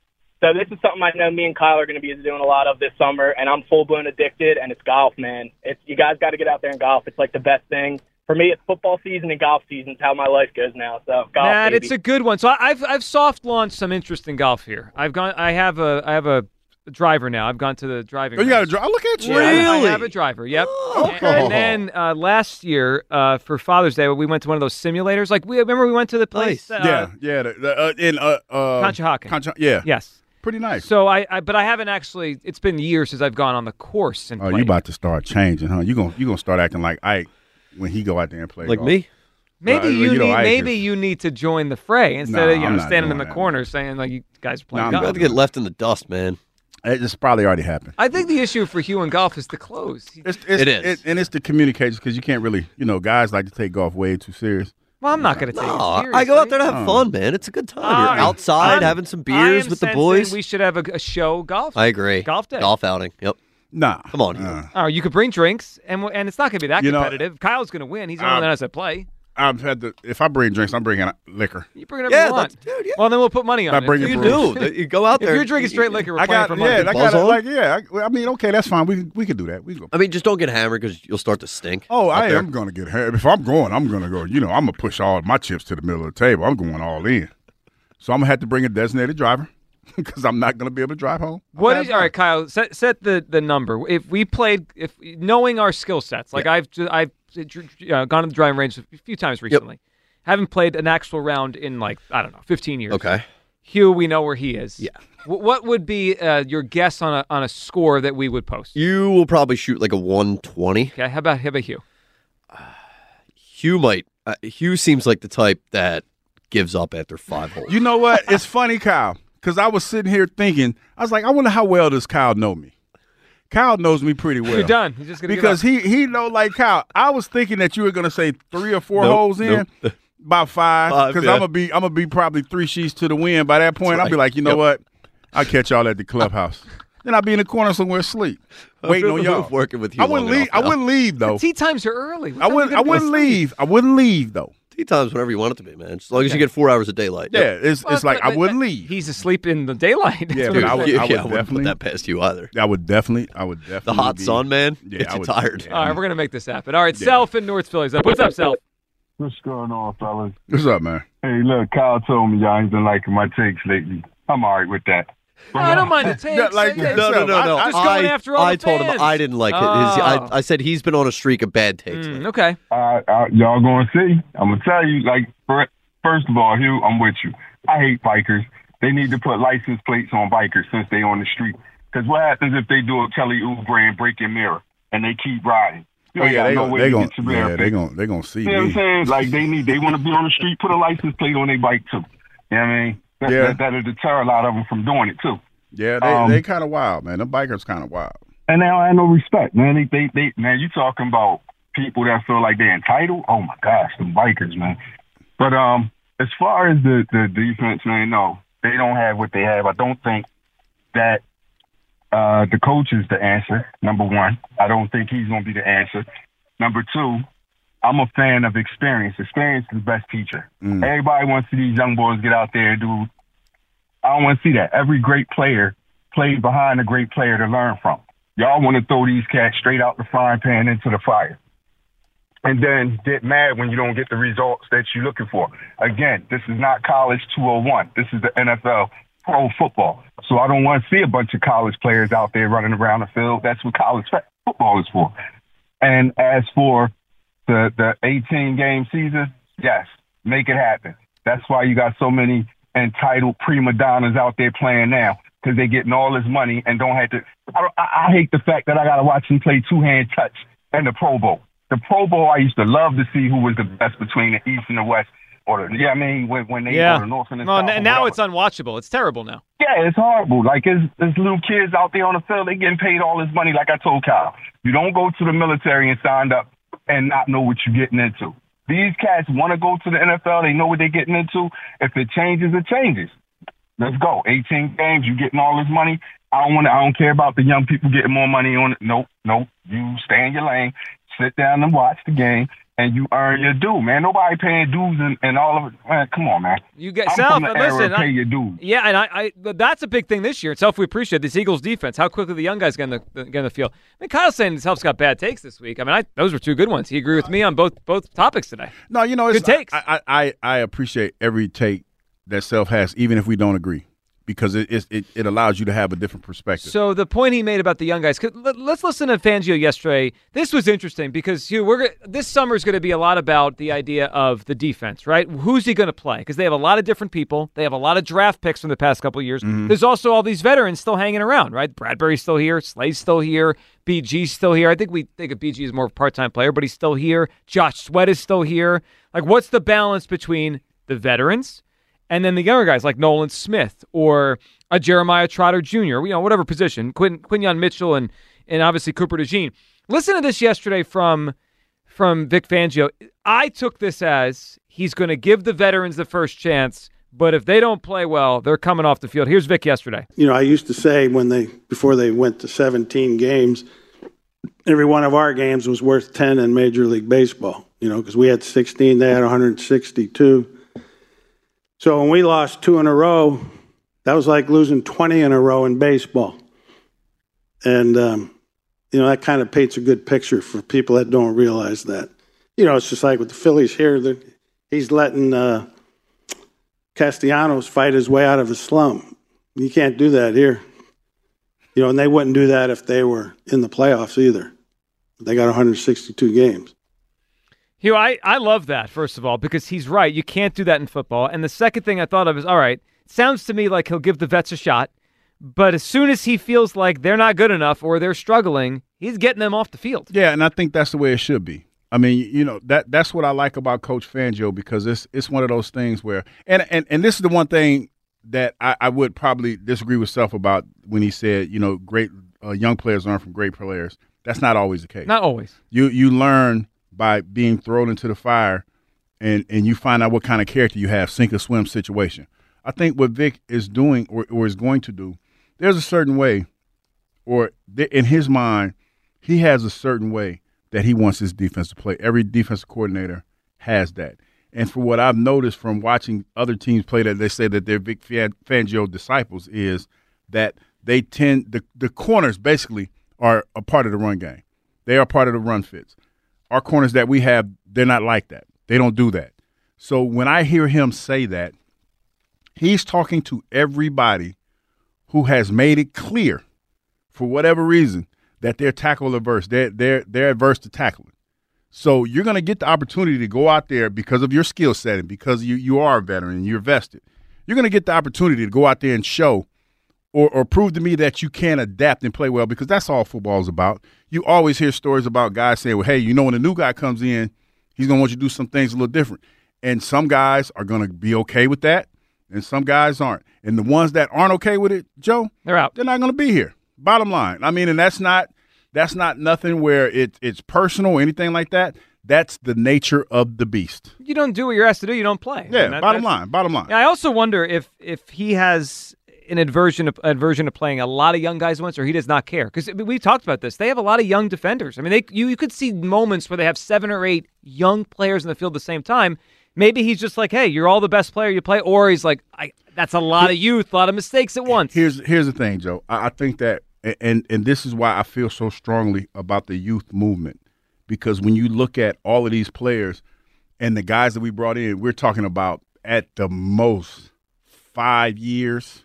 So this is something I know me and Kyle are going to be doing a lot of this summer, and I'm full-blown addicted, and it's golf, man. It's you guys got to get out there and golf. It's like the best thing. For me, it's football season and golf season is how my life goes now. So golf, Matt, baby. it's a good one. So I- I've I've soft launched some interest in golf here. I've gone. I have a I have a driver now. I've gone to the driving. Oh, you got a range. driver? Look at you. Yeah, I- Really? I have a driver. Yep. Oh. And, and then uh, last year uh, for Father's Day, we went to one of those simulators. Like we remember we went to the place. Nice. Uh, Yeah, yeah. The, the, uh, in uh, uh, Conshohocken. Concha, yeah. Yes. Pretty nice. So I, I, but I haven't actually. It's been years since I've gone on the course and Oh, played. you about to start changing, huh? You gonna you gonna start acting like Ike when he go out there and play Like golf. me? Maybe Well, you you know, need. I Maybe just- you need to join the fray instead Nah, of you know I'm not standing in doing the that, corner saying like you guys are playing Nah, I'm golf. I'm about to get left in the dust, man. It just probably already happened. I think the issue for Hugh in golf is the close. It's, it's, It is. and it's the communication because you can't really, you know, guys like to take golf way too serious. Well, I'm not going to take No, it seriously. I go out there to have Oh. fun, man. It's a good time. Uh, You're outside I'm- having some I beers am with the sensing boys. We should have a, a show golf. I agree. Golf day. Golf outing. Yep. Nah, Come on, Uh, Oh, you could bring drinks, and w- and it's not going to be that You know, competitive. Kyle's going to win. He's the only um, one that has to play. I've had to. If I bring drinks, I'm bringing liquor. You bring whatever Yeah, you want. that's- dude, yeah. Well, then we'll put money on I it. bring If it You you're- for- do. You go out If there. you're drinking straight liquor, we're I playing got for money. yeah, I Buzz got on? like yeah. I, I mean, okay, that's fine. We we could do that. We go. I mean, just don't get hammered because you'll start to stink. Oh, out I there. am gonna get hurt. If I'm going, I'm gonna go. You know, I'm gonna push all my chips to the middle of the table. I'm going all in. So I'm gonna have to bring a designated driver because I'm not gonna be able to drive home. What I'm is not- all right, Kyle? Set set the, the number. If we played, if knowing our skill sets, like I've I've uh, gone to the driving range a few times recently. Haven't played an actual round in like I don't know, fifteen years. Okay. Hugh, we know where he is. Yeah. W- what would be uh, your guess on a on a score that we would post? You will probably shoot like a one twenty. Okay, how about how about Hugh? Hugh might. Uh, Hugh seems like the type that gives up after five holes. You know what? It's funny, Kyle, because I was sitting here thinking, I was like, I wonder how well does Kyle know me. Kyle knows me pretty well. You're done. He's just gonna give because up. he he know like Kyle. I was thinking that you were gonna say three or four Nope, holes in. nope. About five, Five, because yeah. I'm gonna be I'm gonna be probably three sheets to the wind. By that point, That's I'll be right. like, you know Yep. what? I'll catch y'all at the clubhouse. Then I'll be in the corner somewhere asleep, waiting on y'all. Working with you I wouldn't long leave. enough I now. wouldn't leave though. Tea times are early. What I time wouldn't. you I gonna wouldn't go to sleep? leave. I wouldn't leave though. Tea times whenever you want it to be, man. As long as you get four hours of daylight. Yeah, Yep. it's Well, it's like but- I but- wouldn't but leave. He's asleep in the daylight. That's Yeah, what but I'm I would- saying. yeah, I I wouldn't put definitely- that past you either. I would definitely. I would definitely. The hot be- sun, man, Yeah, gets I you would- tired. yeah. All right, we're gonna make this happen. All right, Yeah. Self in North Philly's up. What's up, Self? What's going on, fellas? What's up, man? Hey, look, Kyle told me y'all ain't been liking my takes lately. I'm all right with that. No, I don't mind the takes. Yeah, like- Yeah, No, no, no, no. Just going I, after all I the told him fans. I didn't like it. His, Oh. I, I said he's been on a streak of bad takes. Mm, lately. okay. Uh, uh, y'all gonna see. I'm gonna tell you, like, fir- first of all, Hugh, I'm with you. I hate bikers. They need to put license plates on bikers since they on the street. Because what happens if they do a Kelly Oubre and break your mirror and they keep riding? You Oh ain't yeah, got they no gonna way they to gonna get your yeah mirror they fixed. gonna they gonna see You know what I'm me. saying? Like, they need, they want to be on the street, put a license plate on their bike too. You know what I mean? That, Yeah. that, that'll deter a lot of them from doing it too. Yeah, they Um, they kind of wild, man. The bikers kind of wild. And they don't have no respect, man. They, they, they, man, you talking about people that feel like they're entitled? Oh my gosh, them bikers, man. But um, as far as the the defense, man, no, they don't have what they have. I don't think that uh, the coach is the answer. Number one, I don't think he's going to be the answer. Number two, I'm a fan of experience. Experience is the best teacher. Mm. Everybody wants to see these young boys get out there and do. I don't want to see that. Every great player plays behind a great player to learn from. Y'all want to throw these cats straight out the frying pan into the fire. And then get mad when you don't get the results that you're looking for. Again, this is not college two oh one. This is the N F L pro football. So I don't want to see a bunch of college players out there running around the field. That's what college fa- football is for. And as for the the eighteen-game season, yes, make it happen. That's why you got so many entitled prima donnas out there playing now, because they're getting all this money and don't have to. I, I, I hate the fact that I got to watch them play two-hand touch in the Pro Bowl. The Pro Bowl, I used to love to see who was the best between the East and the West. Or the, yeah, I mean, when, when they Yeah. go to North and the Well, South. n- or now whatever. it's unwatchable. It's terrible now. Yeah, it's horrible. Like, there's, there's little kids out there on the field, they getting paid all this money, like I told Kyle. You don't go to the military and signed up and not know what you're getting into. These cats want to go to the N F L. They know what they're getting into. If it changes, it changes. Let's go. eighteen games, you getting all this money. I don't want to, I don't care about the young people getting more money on it. Nope, nope. You stay in your lane, sit down and watch the game, and you earn your due, man. Nobody paying dues and, and all of it. Man, come on, man. You get I'm Self, from the era listen, of pay I, your dues. Yeah, and I, I but that's a big thing this year. Itself, we appreciate this Eagles defense. How quickly the young guys get in the, get in the field. I mean, Kyle's saying Self's got bad takes this week. I mean, I, those were two good ones. He agreed with me on both both topics today. No, you know, it's, good takes. I, I, I appreciate every take that Self has, even if we don't agree, because it, it it allows you to have a different perspective. So the point he made about the young guys, 'cause let, let's listen to Fangio yesterday. This was interesting because you, we're this summer is going to be a lot about the idea of the defense, right? Who's he going to play? Because they have a lot of different people. They have a lot of draft picks from the past couple of years. Mm-hmm. There's also all these veterans still hanging around, right? Bradbury's still here. Slay's still here. B G's still here. I think we think of B G as more of a part-time player, but he's still here. Josh Sweat is still here. Like, what's the balance between the veterans and then the younger guys like Nolan Smith or a Jeremiah Trotter Junior, you know, whatever position, Quin, Quinyon Mitchell and and obviously Cooper DeJean. Listen to this yesterday from from Vic Fangio. I took this as he's going to give the veterans the first chance, but if they don't play well, they're coming off the field. Here's Vic yesterday. You know, I used to say when they before they went to seventeen games, every one of our games was worth ten in Major League Baseball, you know, because we had sixteen, they had one hundred sixty-two. So when we lost two in a row, that was like losing twenty in a row in baseball. And, um, you know, that kind of paints a good picture for people that don't realize that. You know, it's just like with the Phillies here, he's letting uh, Castellanos fight his way out of a slump. You can't do that here. You know, and they wouldn't do that if they were in the playoffs either. They got one hundred sixty-two games. Hugh, I, I love that, first of all, because he's right. You can't do that in football. And the second thing I thought of is, all right, it sounds to me like he'll give the vets a shot, but as soon as he feels like they're not good enough or they're struggling, he's getting them off the field. Yeah, and I think that's the way it should be. I mean, you know, that that's what I like about Coach Fangio, because it's it's one of those things where and and, and this is the one thing that I, I would probably disagree with Self about when he said, you know, great uh, young players learn from great players. That's not always the case. Not always. You you learn by being thrown into the fire, and, and you find out what kind of character you have, sink or swim situation. I think what Vic is doing or, or is going to do, there's a certain way, or in his mind, he has a certain way that he wants his defense to play. Every defensive coordinator has that. And for what I've noticed from watching other teams play that they say that they're Vic Fangio disciples is that they tend – the the corners basically are a part of the run game. They are part of the run fits. Our corners that we have, they're not like that. They don't do that. So when I hear him say that, he's talking to everybody who has made it clear, for whatever reason, that they're tackle averse. They're, they're, they're adverse to tackling. So you're going to get the opportunity to go out there because of your skill set and because you, you are a veteran and you're vested. You're going to get the opportunity to go out there and show or, or prove to me that you can adapt and play well, because that's all football is about. You always hear stories about guys saying, well, hey, you know, when a new guy comes in, he's going to want you to do some things a little different. And some guys are going to be okay with that, and some guys aren't. And the ones that aren't okay with it, Joe, they're out. They're not going to be here. Bottom line. I mean, and that's not that's not nothing where it, it's personal or anything like that. That's the nature of the beast. You don't do what you're asked to do, you don't play. Yeah, I mean, that, bottom line, bottom line. Yeah, I also wonder if if he has an aversion of, aversion to playing a lot of young guys once, or he does not care. Because we talked about this. They have a lot of young defenders. I mean, they you, you could see moments where they have seven or eight young players in the field at the same time. Maybe he's just like, hey, you're all the best player you play. Or he's like, I, that's a lot of youth, a lot of mistakes at once. Here's here's the thing, Joe. I, I think that, and and this is why I feel so strongly about the youth movement. Because when you look at all of these players and the guys that we brought in, we're talking about at the most five years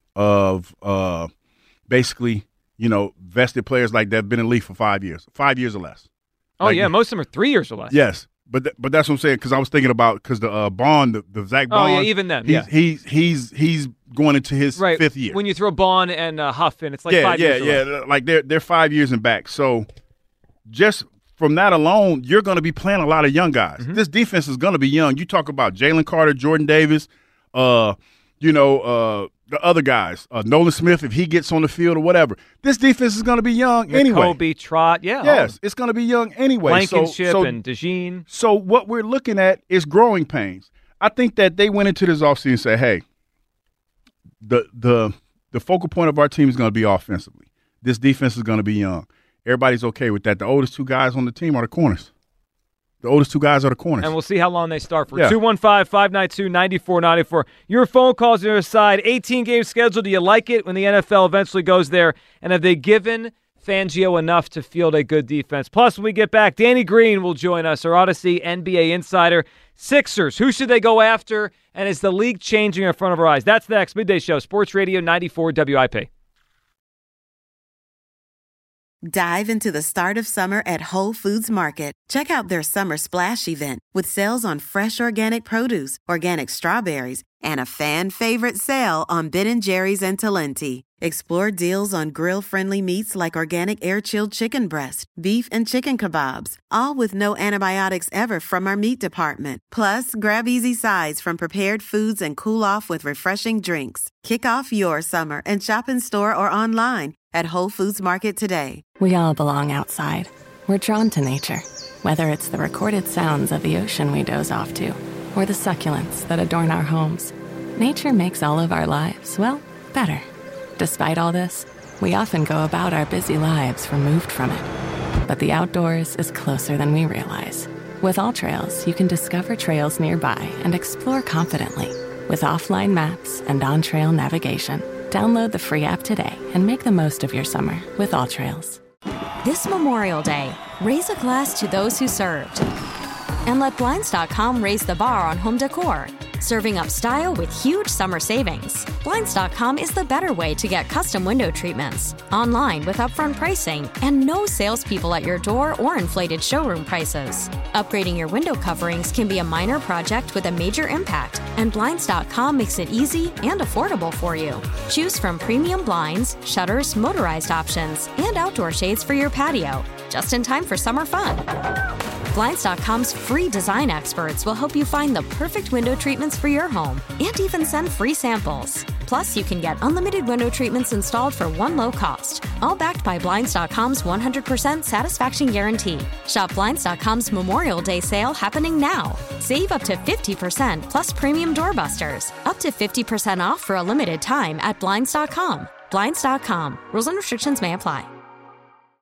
of uh, basically, you know, vested players like that have been in the league for five years, five years or less. Oh, like, yeah, most of them are three years or less. Yes, but th- but that's what I'm saying, because I was thinking about because the uh, Bond, the, the Zach Bond. Oh, yeah, even then, he's, yeah. He's, he's, he's going into his right. fifth year. When you throw Bond and uh, Huff in, it's like yeah, five yeah, years Yeah, yeah, yeah, like they're, they're five years and back. So just – from that alone, you're going to be playing a lot of young guys. Mm-hmm. This defense is going to be young. You talk about Jalen Carter, Jordan Davis, uh, you know, uh, the other guys, uh, Nolan Smith, if he gets on the field or whatever. This defense is going to be young anyway. Kobe, Trot, yeah. Yes, it's going to be young anyway. Blankenship so, so, and DeJean. So what we're looking at is growing pains. I think that they went into this offseason and said, hey, the the the focal point of our team is going to be offensively. This defense is going to be young. Everybody's okay with that. The oldest two guys on the team are the corners. The oldest two guys are the corners. And we'll see how long they start for. Yeah. two one five, five nine two, nine four nine four. Your phone calls on your side. eighteen-game schedule. Do you like it when the N F L eventually goes there? And have they given Fangio enough to field a good defense? Plus, when we get back, Danny Green will join us, our Odyssey N B A insider. Sixers, who should they go after? And is the league changing in front of our eyes? That's the next Midday Show, Sports Radio ninety-four W I P. Dive into the start of summer at Whole Foods Market. Check out their Summer Splash event with sales on fresh organic produce, organic strawberries, and a fan-favorite sale on Ben and Jerry's and Talenti. Explore deals on grill-friendly meats like organic air-chilled chicken breast, beef and chicken kebabs, all with no antibiotics ever from our meat department. Plus, grab easy sides from prepared foods and cool off with refreshing drinks. Kick off your summer and shop in store or online at Whole Foods Market today. We all belong outside. We're drawn to nature, whether it's the recorded sounds of the ocean we doze off to, or the succulents that adorn our homes. Nature makes all of our lives, well, better. Despite all this, we often go about our busy lives removed from it. But the outdoors is closer than we realize. With AllTrails, you can discover trails nearby and explore confidently. With offline maps and on-trail navigation, download the free app today and make the most of your summer with AllTrails. This Memorial Day, raise a glass to those who served. And let Blinds dot com raise the bar on home decor. Serving up style with huge summer savings. Blinds dot com is the better way to get custom window treatments. Online with upfront pricing and no salespeople at your door or inflated showroom prices. Upgrading your window coverings can be a minor project with a major impact, and Blinds dot com makes it easy and affordable for you. Choose from premium blinds, shutters, motorized options, and outdoor shades for your patio, just in time for summer fun. Blinds dot com's free design experts will help you find the perfect window treatments for your home and even send free samples. Plus, you can get unlimited window treatments installed for one low cost, all backed by Blinds dot com's one hundred percent satisfaction guarantee. Shop Blinds dot com's Memorial Day sale happening now. Save up to fifty percent plus premium doorbusters. Up to fifty percent off for a limited time at Blinds dot com. Blinds dot com. Rules and restrictions may apply.